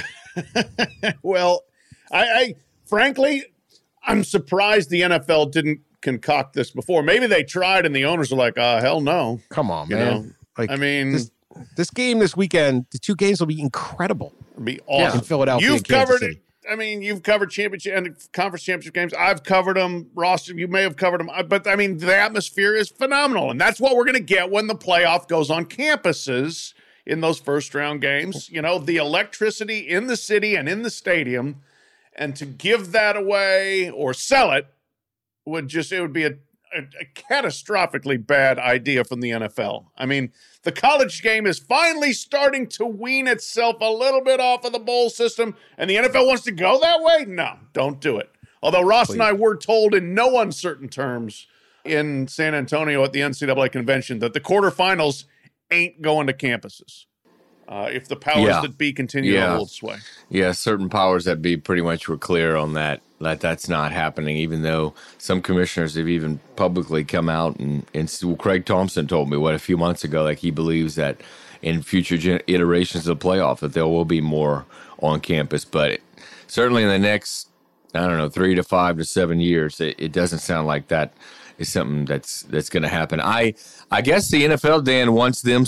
Well, I frankly, I'm surprised the NFL didn't concoct this before. Maybe they tried and the owners are like, hell no. Come on, man. Like, I mean, this game this weekend, the two games will be incredible. It'll be awesome. In Philadelphia, you've and Kansas covered City. I mean, you've covered championship and conference championship games. I've covered them. Ross, you may have covered them. But, I mean, the atmosphere is phenomenal. And that's what we're going to get when the playoff goes on campuses in those first-round games. The electricity in the city and in the stadium. And to give that away or sell it would be a catastrophically bad idea from the NFL. I mean, the college game is finally starting to wean itself a little bit off of the bowl system, and the NFL wants to go that way? No, don't do it. Although Ross and I were told in no uncertain terms in San Antonio at the NCAA convention that the quarterfinals ain't going to campuses. If the powers that be continue to hold sway. Yeah, certain powers that be pretty much were clear on that that's not happening, even though some commissioners have even publicly come out and Craig Thompson told me a few months ago, like he believes that in future iterations of the playoff that there will be more on campus. But certainly in the next, 3 to 5 to 7 years, it doesn't sound like that is something that's going to happen. I guess the NFL, Dan, wants them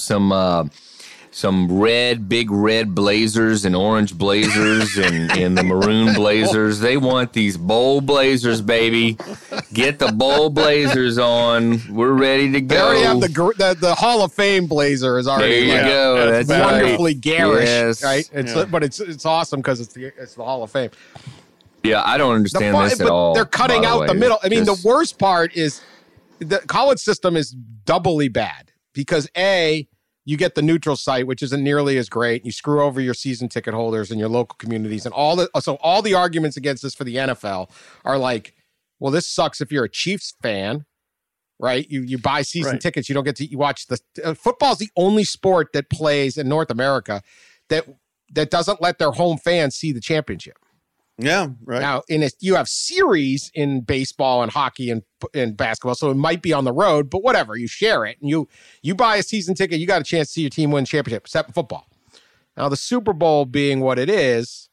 some big red blazers and orange blazers and the maroon blazers. They want these bowl blazers, baby. Get the bowl blazers on. We're ready to go. They already have the Hall of Fame blazer is already. There you go. That's wonderfully garish, Yes. right? But it's awesome because it's the Hall of Fame. Yeah, I don't understand this at all. They're cutting out the middle. I mean, Just- the worst part is the college system is doubly bad because you get the neutral site, which isn't nearly as great. You screw over your season ticket holders and your local communities, and all the arguments against this for the NFL are like, well, this sucks if you're a Chiefs fan, right? You buy season tickets, you don't get to watch the football is the only sport that plays in North America that doesn't let their home fans see the championship. Yeah, right. Now, you have series in baseball and hockey and basketball, so it might be on the road, but whatever, you share it. And you buy a season ticket, you got a chance to see your team win championship, except in football. Now, the Super Bowl being what it is,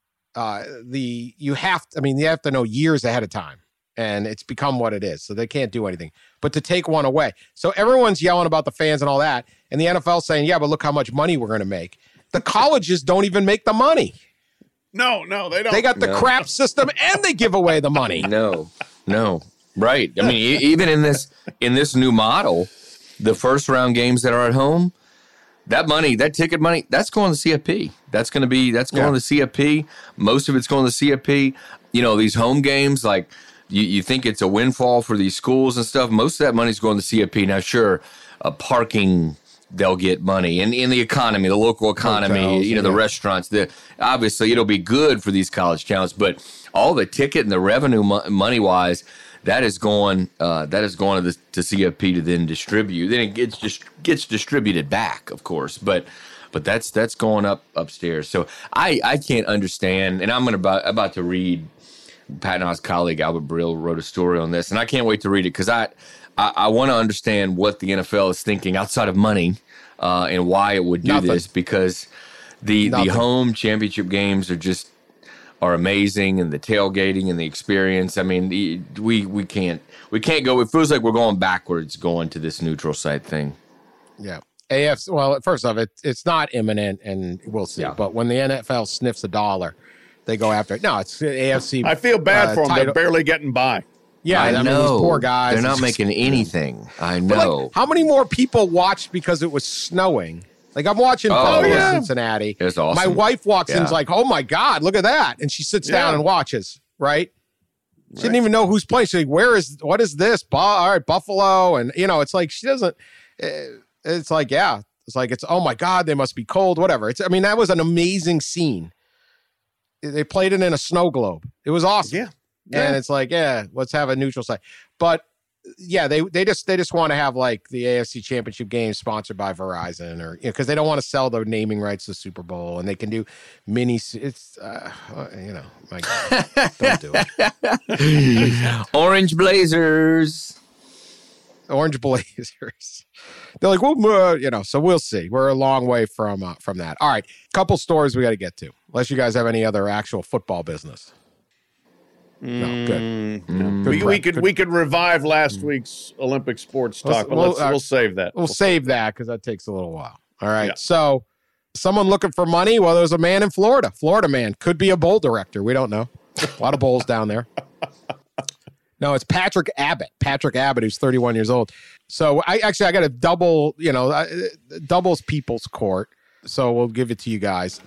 you have to know years ahead of time, and it's become what it is, so they can't do anything but to take one away. So everyone's yelling about the fans and all that, and the NFL saying, yeah, but look how much money we're going to make. The colleges don't even make the money. No, they don't. They got the crap system and they give away the money. No. Right. I mean, even in this new model, the first round games that are at home, that ticket money, that's going to CFP. That's going to CFP. Most of it's going to CFP. You know, these home games, like you think it's a windfall for these schools and stuff. Most of that money is going to CFP. Now, sure, parking, they'll get money, and in the economy, the local economy, hotels, the restaurants. Obviously, it'll be good for these college towns, but all the ticket and the revenue money wise, that is going to CFP to then distribute. Then it gets distributed back, of course, but that's going upstairs. So I can't understand, and I'm about to read. Pat and I's colleague Albert Brill wrote a story on this, and I can't wait to read it because I want to understand what the NFL is thinking outside of money and why it would do this, because the home championship games are amazing, and the tailgating and the experience. I mean, we can't go. It feels like we're going backwards going to this neutral site thing. Yeah. AFC. Well, first off, it's not imminent, and we'll see. Yeah. But when the NFL sniffs a dollar, they go after it. No, it's AFC. I feel bad for them. They're barely getting by. Yeah, I know. These poor guys. They're not making anything. I know. Like, how many more people watched because it was snowing? Like, I'm watching Cincinnati. It's awesome. My wife walks in and is like, oh, my God, look at that. And she sits down and watches, right? She didn't even know who's playing. She's like, what is this? All right, Buffalo. And, it's like she doesn't, it's like, yeah. It's like, oh, my God, they must be cold, whatever. That was an amazing scene. They played it in a snow globe. It was awesome. Yeah. And it's like, let's have a neutral site. But yeah, they just want to have like the AFC Championship game sponsored by Verizon, or because they don't want to sell the naming rights to the Super Bowl, and they can do mini. It's my God, don't do it. Orange Blazers. They're like, well, so we'll see. We're a long way from that. All right, couple stories we got to get to. Unless you guys have any other actual football business. No, good. We could revive last week's Olympic sports talk, but we'll save that. We'll save that because that takes a little while. All right. Yeah. So, someone looking for money? Well, there's a man in Florida. Florida man. Could be a bowl director. We don't know. A lot of bowls down there. No, it's Patrick Abbott. Patrick Abbott, who's 31 years old. So, I got a doubles people's court. So, we'll give it to you guys.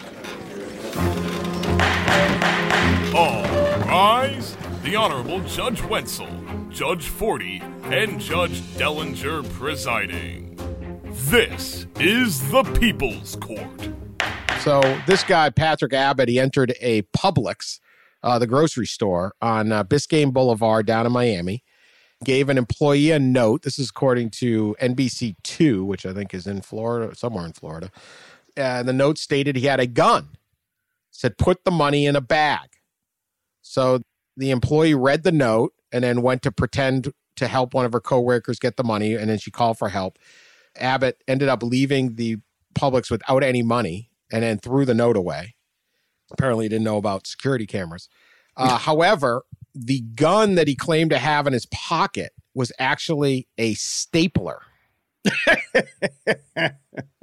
All rise. The Honorable Judge Wenzel, Judge Forty, and Judge Dellinger presiding. This is the People's Court. So this guy, Patrick Abbott, he entered a Publix, the grocery store on Biscayne Boulevard down in Miami, gave an employee a note. This is according to NBC2, which I think is in Florida, somewhere in Florida. And the note stated he had a gun. Said, put the money in a bag. So the employee read the note and then went to pretend to help one of her coworkers get the money, and then she called for help. Abbott ended up leaving the Publix without any money and then threw the note away. Apparently he didn't know about security cameras. However, the gun that he claimed to have in his pocket was actually a stapler.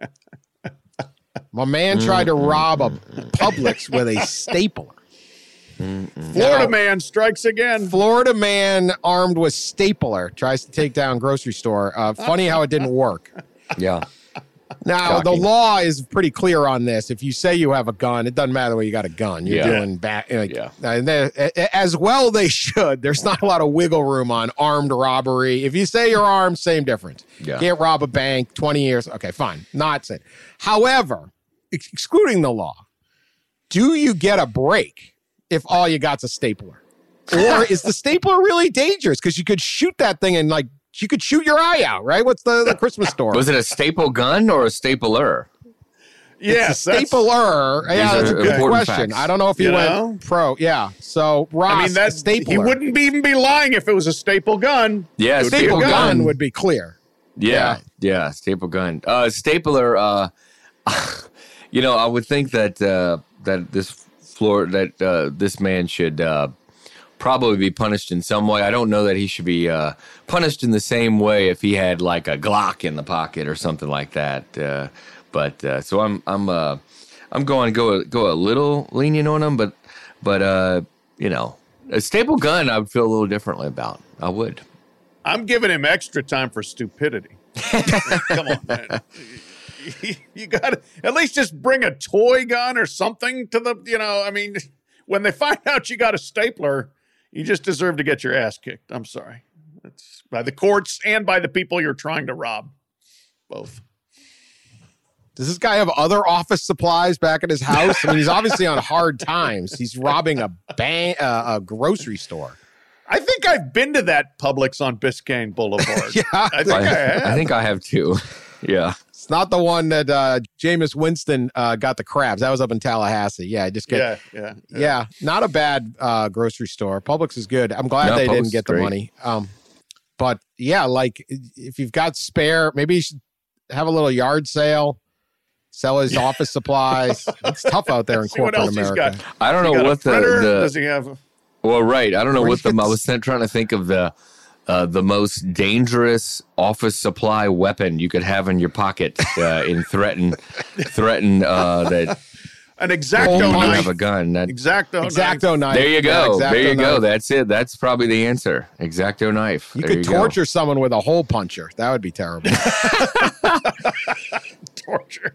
My man tried to rob a Publix with a stapler. Florida man strikes again. Florida man armed with stapler tries to take down grocery store. Funny how it didn't work. Yeah. Now, Shocking. the law is pretty clear on this. If you say you have a gun, it doesn't matter whether you got a gun. You're doing bad. As well, they should. There's not a lot of wiggle room on armed robbery. If you say you're armed, same difference. Yeah. Can't rob a bank, 20 years. Okay, fine. Not saying. However, excluding the law, do you get a break if all you got's a stapler? Or is the stapler really dangerous? Because you could shoot that thing and you could shoot your eye out, right? What's the Christmas story? Was it a staple gun or a stapler? Yes, stapler. Yeah, that's a good question. Facts. I don't know if he went pro. Yeah. So Ross, that stapler. he wouldn't even be lying if it was a staple gun. Yeah, staple gun would be clear. Yeah, staple gun. Stapler. I would think that this man should probably be punished in some way. I don't know that he should be punished in the same way if he had like a Glock in the pocket or something like that. So I'm going to go a little lenient on him, but a staple gun I would feel a little differently about. I would. I'm giving him extra time for stupidity. Come on, man. You got to at least just bring a toy gun or something to the, when they find out you got a stapler, you just deserve to get your ass kicked. I'm sorry. It's by the courts and by the people you're trying to rob. Both. Does this guy have other office supplies back at his house? I mean, he's obviously on hard times. He's robbing a grocery store. I think I've been to that Publix on Biscayne Boulevard. Yeah, I think I have too. Yeah. It's not the one that Jameis Winston got the crabs. That was up in Tallahassee. Yeah, I just get. Yeah. Not a bad grocery store. Publix is good. I'm glad they didn't get the money. But yeah, like if you've got spare, maybe you should have a little yard sale. Sell his office supplies. It's tough out there in corporate America. I don't know what the does he have? Well, right. I don't know what I was trying to think of the most dangerous office supply weapon you could have in your pocket and threaten that an X-Acto you knife. have a gun. X-Acto knife. There you go. Yeah, there you go. knife. That's it. That's probably the answer. X-Acto knife. You could torture someone with a hole puncher. That would be terrible. Torture.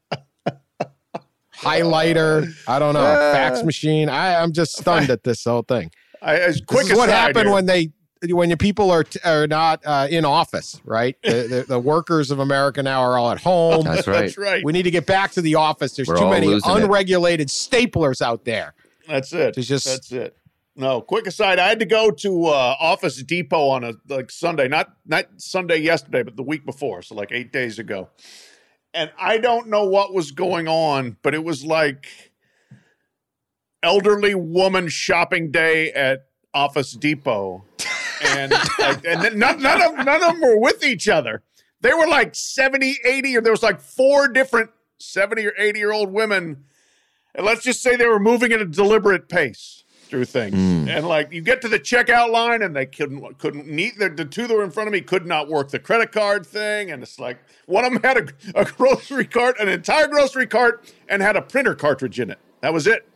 Highlighter. I don't know. Fax machine. I'm just stunned at this whole thing. This is what happened when your people are not in office, right? The workers of America now are all at home. That's right. That's right. We need to get back to the office. There's We're too all many losing unregulated staplers out there. That's it. That's it. No, quick aside. I had to go to Office Depot on a Sunday, not Sunday yesterday, but the week before, so like 8 days ago. And I don't know what was going on, but it was like elderly woman shopping day at Office Depot. And then none of them were with each other. They were like 70, 80, or there was like 4 different 70 or 80-year-old women. And let's just say they were moving at a deliberate pace through things. And like you get to the checkout line and they couldn't the two that were in front of me could not work the credit card thing. And it's like one of them had a grocery cart, an entire grocery cart, and had a printer cartridge in it. That was it.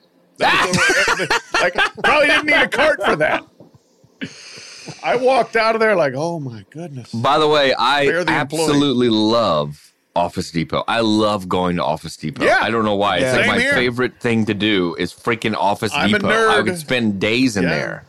Like probably didn't need a cart for that. I walked out of there like, oh my goodness. By the way, I absolutely love Office Depot. I love going to Office Depot. Yeah. I don't know why. It's like my favorite thing to do is freaking Office Depot. I could spend days in there.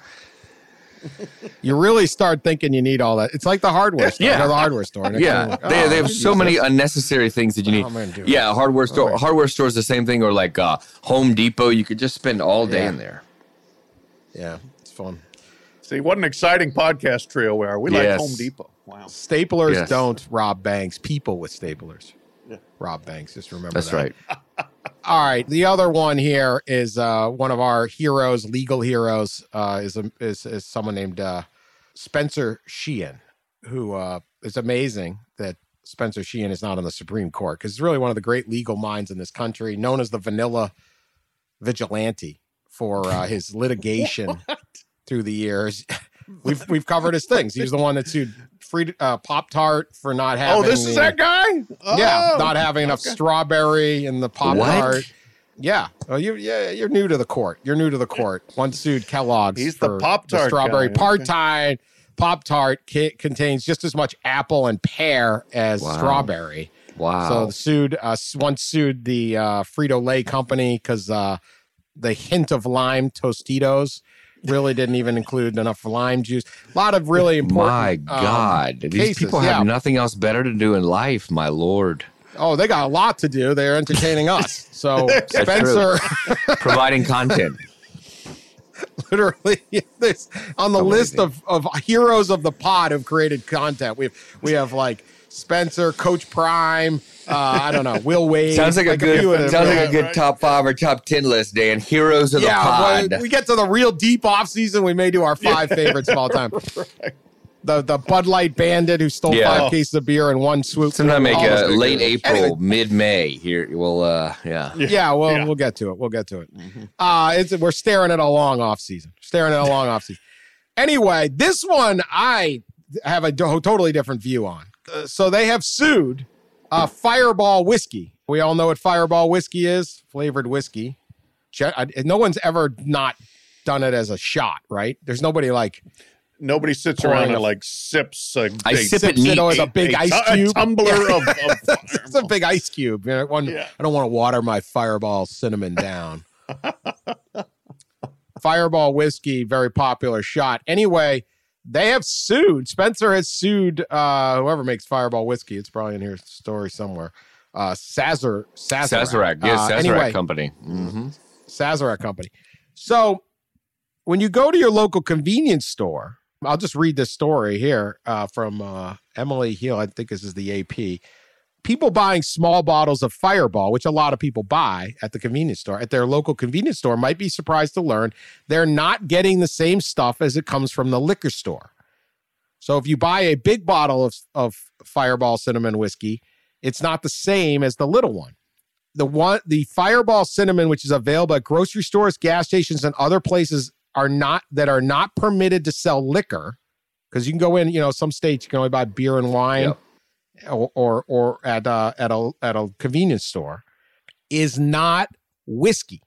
You really start thinking you need all that. It's like the hardware store. Yeah. The hardware store. They have so many unnecessary things that you need. Yeah, hardware store. Right. Hardware store is the same thing. Or like Home Depot. You could just spend all day in there. Yeah, it's fun. See, what an exciting podcast trio we are. We like Home Depot. Wow. Staplers don't rob banks. People with staplers rob banks. Just remember That's that. right. All right. The other one here is one of our heroes, legal heroes, is someone named Spencer Sheehan, who is amazing that Spencer Sheehan is not on the Supreme Court because he's really one of the great legal minds in this country, known as the Vanilla Vigilante for his litigation through the years. We've covered his things. He was the one that sued Pop-Tart for not having. Oh, this is that guy? Yeah, not having enough strawberry in the Pop-Tart. Yeah. Oh, you're new to the court. You're new to the court. One sued Kellogg's. He's the for Pop-Tart strawberry guy. part-time. Pop-Tart contains just as much apple and pear as strawberry. Wow. So one sued the Frito-Lay company because the hint of lime Tostitos really didn't even include enough lime juice. A lot of really important My God. These cases. people have nothing else better to do in life, my Lord. Oh, they got a lot to do. They're entertaining us. So Spencer, Providing content. literally, this on the list of heroes of the pod who've created content. We have like Spencer, Coach Prime. I don't know, Will Wade. Sounds like a good top 5 or top 10 list, Dan. Heroes of the pod. When we get to the real deep off season, we may do our 5 favorites of all time. Right. The Bud Light bandit who stole 5 cases of beer in one swoop. Sometime make a late April, mid-May here. We'll, We'll get to it. We'll get to it. Mm-hmm. We're staring at a long off season. Anyway, this one I have a totally different view on. So they have sued Fireball whiskey. We all know what Fireball whiskey is, flavored whiskey. No one's ever not done it as a shot, right? There's nobody like... Nobody sits around and like sips. I sip it neat. With a big ice cube. A tumbler of it's a big ice cube. I don't want to water my Fireball cinnamon down. Fireball whiskey, very popular shot. Anyway, they have sued. Spencer has sued whoever makes Fireball whiskey. It's probably in here story somewhere. Sazerac. Sazerac Company. Mm-hmm. Sazerac Company. So when you go to your local convenience store, I'll just read this story here from Emily Heal. I think this is the AP. People buying small bottles of Fireball, which a lot of people buy at the convenience store, at their local convenience store, might be surprised to learn they're not getting the same stuff as it comes from the liquor store. So if you buy a big bottle of Fireball cinnamon whiskey, it's not the same as the little one. The Fireball cinnamon, which is available at grocery stores, gas stations, and other places are not permitted to sell liquor, because you can go in, some states you can only buy beer and wine, or at a convenience store, is not whiskey.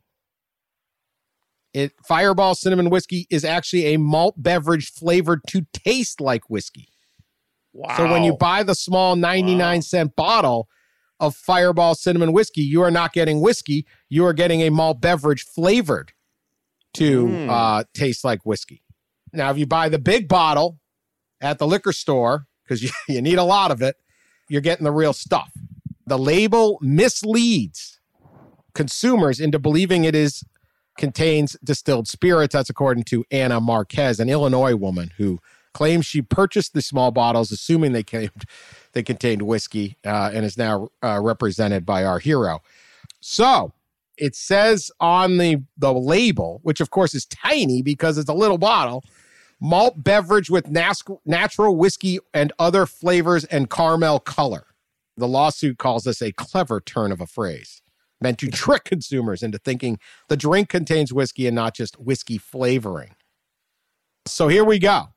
Fireball cinnamon whiskey is actually a malt beverage flavored to taste like whiskey. Wow. So when you buy the small 99-cent bottle of Fireball cinnamon whiskey, you are not getting whiskey. You are getting a malt beverage flavored to taste like whiskey. Now, if you buy the big bottle at the liquor store, because you need a lot of it, you're getting the real stuff. The label misleads consumers into believing it contains distilled spirits. That's according to Anna Marquez, an Illinois woman who claims she purchased the small bottles assuming they contained whiskey, and is now represented by our hero. So it says on the label, which of course is tiny because it's a little bottle, malt beverage with natural whiskey and other flavors and caramel color. The lawsuit calls this a clever turn of a phrase meant to trick consumers into thinking the drink contains whiskey and not just whiskey flavoring. So here we go.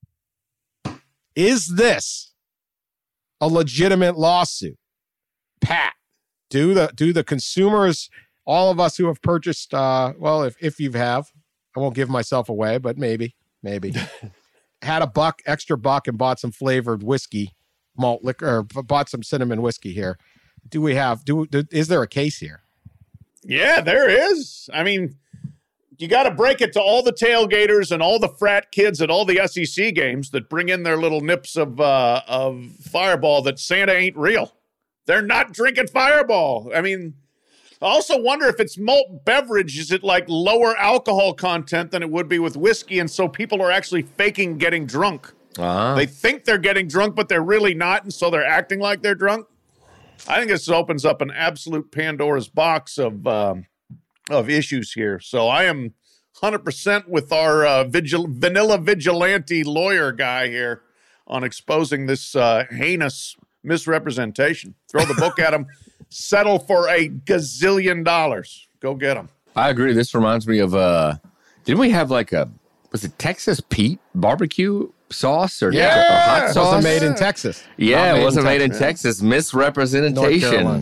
Is this a legitimate lawsuit? Pat, do the consumers, all of us who have purchased, if you have, I won't give myself away, but maybe, had a extra buck and bought some flavored whiskey, malt liquor, or bought some cinnamon whiskey here. Is there a case here? Yeah, there is. I mean, you got to break it to all the tailgaters and all the frat kids at all the SEC games that bring in their little nips of Fireball that Santa ain't real. They're not drinking Fireball. I mean, I also wonder if it's malt beverage, is it like lower alcohol content than it would be with whiskey, and so people are actually faking getting drunk. They think they're getting drunk, but they're really not, and so they're acting like they're drunk. I think this opens up an absolute Pandora's box of issues here. So I am 100% with our vanilla vigilante lawyer guy here on exposing this heinous misrepresentation. Throw the book at him. Settle for a gazillion dollars. Go get them. I agree. This reminds me of, didn't we have was it Texas Pete barbecue sauce or hot sauce? It wasn't made in Texas. Yeah, it wasn't made in Texas. Misrepresentation.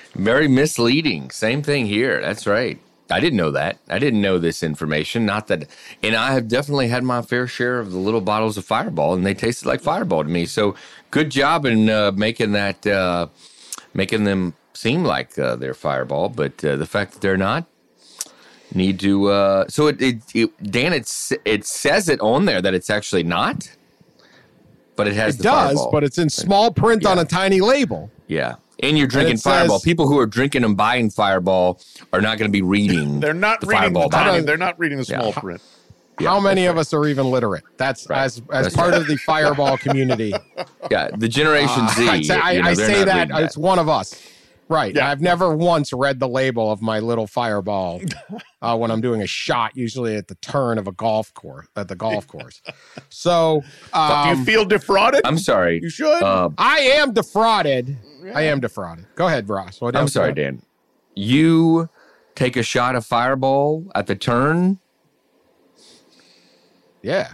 Very misleading. Same thing here. That's right. I didn't know that. I didn't know this information. Not that, and I have definitely had my fair share of the little bottles of Fireball, and they tasted like Fireball to me. So good job in making that, making them seem like they're Fireball. But the fact that they're not, need to. So Dan, it says it on there that it's actually not, but it has. It does, Fireball. But it's in small print on a tiny label. Yeah. And you're drinking Fireball. People who are drinking and buying Fireball are not going to be reading. They're not reading the tiny. They're not reading the small print. How many of us are even literate? That's right. as part of the Fireball community. Yeah, the Generation Z. I say that it's one of us. Right. Yeah. I've never once read the label of my little Fireball when I'm doing a shot, usually at the turn of a golf course, at the golf course. So, do you feel defrauded? I'm sorry. You should. I am defrauded. Yeah. I am defrauded. Go ahead, Ross. I'm sorry, Dan. You take a shot of Fireball at the turn? Yeah.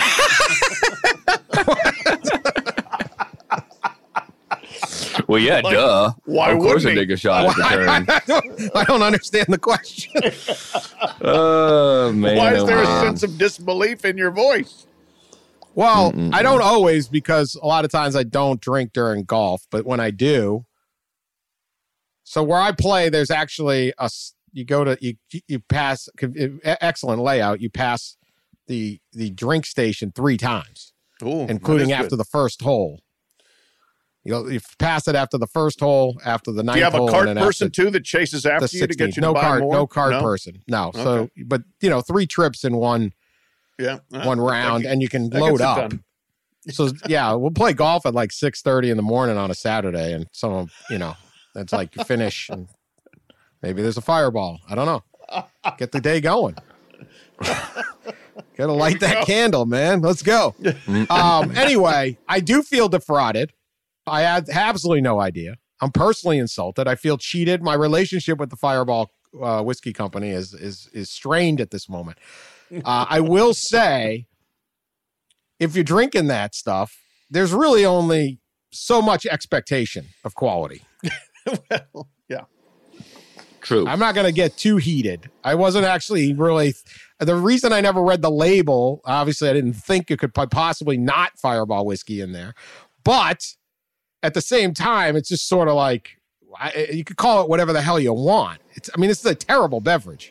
Well, yeah, duh. Why of course wouldn't I take a shot at the turn. I don't understand the question. Oh, man. Why is there a sense of disbelief in your voice? Well, I don't always, because a lot of times I don't drink during golf, but when I do. So where I play, there's actually you pass, excellent layout. You pass the drink station 3 times, including after the first hole. You pass it after the first hole, after the 9th hole. Do you have a cart person too that chases after you to get you to buy more? No cart person. No. Okay. So, but 3 trips in one round, and you can load up. So yeah, we'll play golf at like 6:30 in the morning on a Saturday, and some it's like you finish, and maybe there's a Fireball. I don't know. Get the day going. Gotta light that candle, man. Let's go. Anyway, I do feel defrauded. I had absolutely no idea. I'm personally insulted. I feel cheated. My relationship with the Fireball Whiskey Company is strained at this moment. I will say, if you're drinking that stuff, there's really only so much expectation of quality. Well, yeah. True. I'm not going to get too heated. I wasn't actually really... The reason I never read the label, obviously I didn't think it could possibly not Fireball whiskey in there. But at the same time, it's just sort of like, you could call it whatever the hell you want. This is a terrible beverage.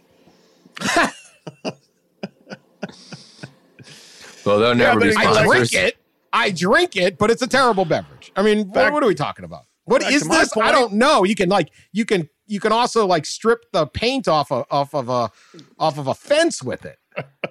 Well, they'll never be sponsors. I drink it, but it's a terrible beverage. What are we talking about? What is this? I don't know. You can also like strip the paint off of a fence with it.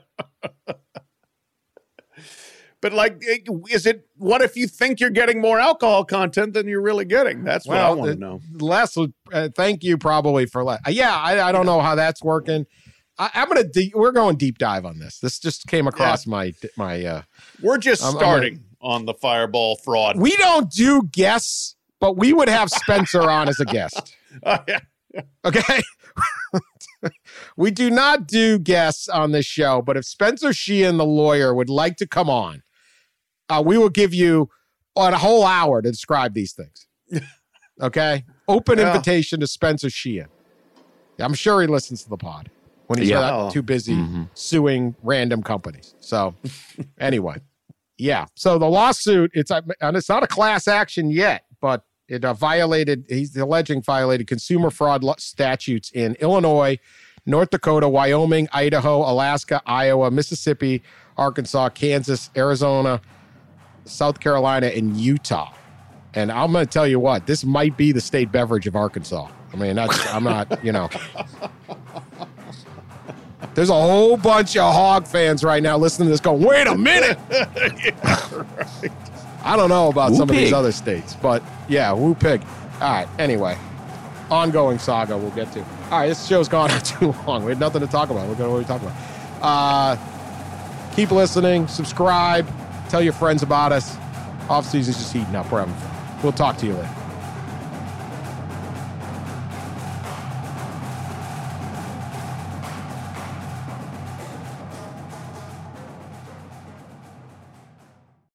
But like, is it? What if you think you're getting more alcohol content than you're really getting? That's what I want to know. Les, thank you probably for Les. Yeah, I don't know how that's working. We're going deep dive on this. This just came across my. We're just starting on the Fireball fraud. We don't do guests, but we would have Spencer on as a guest. Yeah. Okay. We do not do guests on this show, but if Spencer Sheehan, the lawyer, would like to come on, we will give you a whole hour to describe these things. Okay? Open invitation to Spencer Sheehan. I'm sure he listens to the pod when he's not too busy suing random companies. So anyway, so the lawsuit, it's not a class action yet, but it he's alleging violated consumer fraud statutes in Illinois, North Dakota, Wyoming, Idaho, Alaska, Iowa, Mississippi, Arkansas, Kansas, Arizona, South Carolina, and Utah. And I'm going to tell you what, this might be the state beverage of Arkansas. I'm not, There's a whole bunch of Hog fans right now listening to this going, wait a minute. Right. I don't know about some of these other states, but woo pig. All right, anyway, ongoing saga we'll get to. All right, this show's gone on too long. We had nothing to talk about. We're going to talk about. Keep listening, subscribe, tell your friends about us. Off season's just heating up. We're having fun. We'll talk to you later.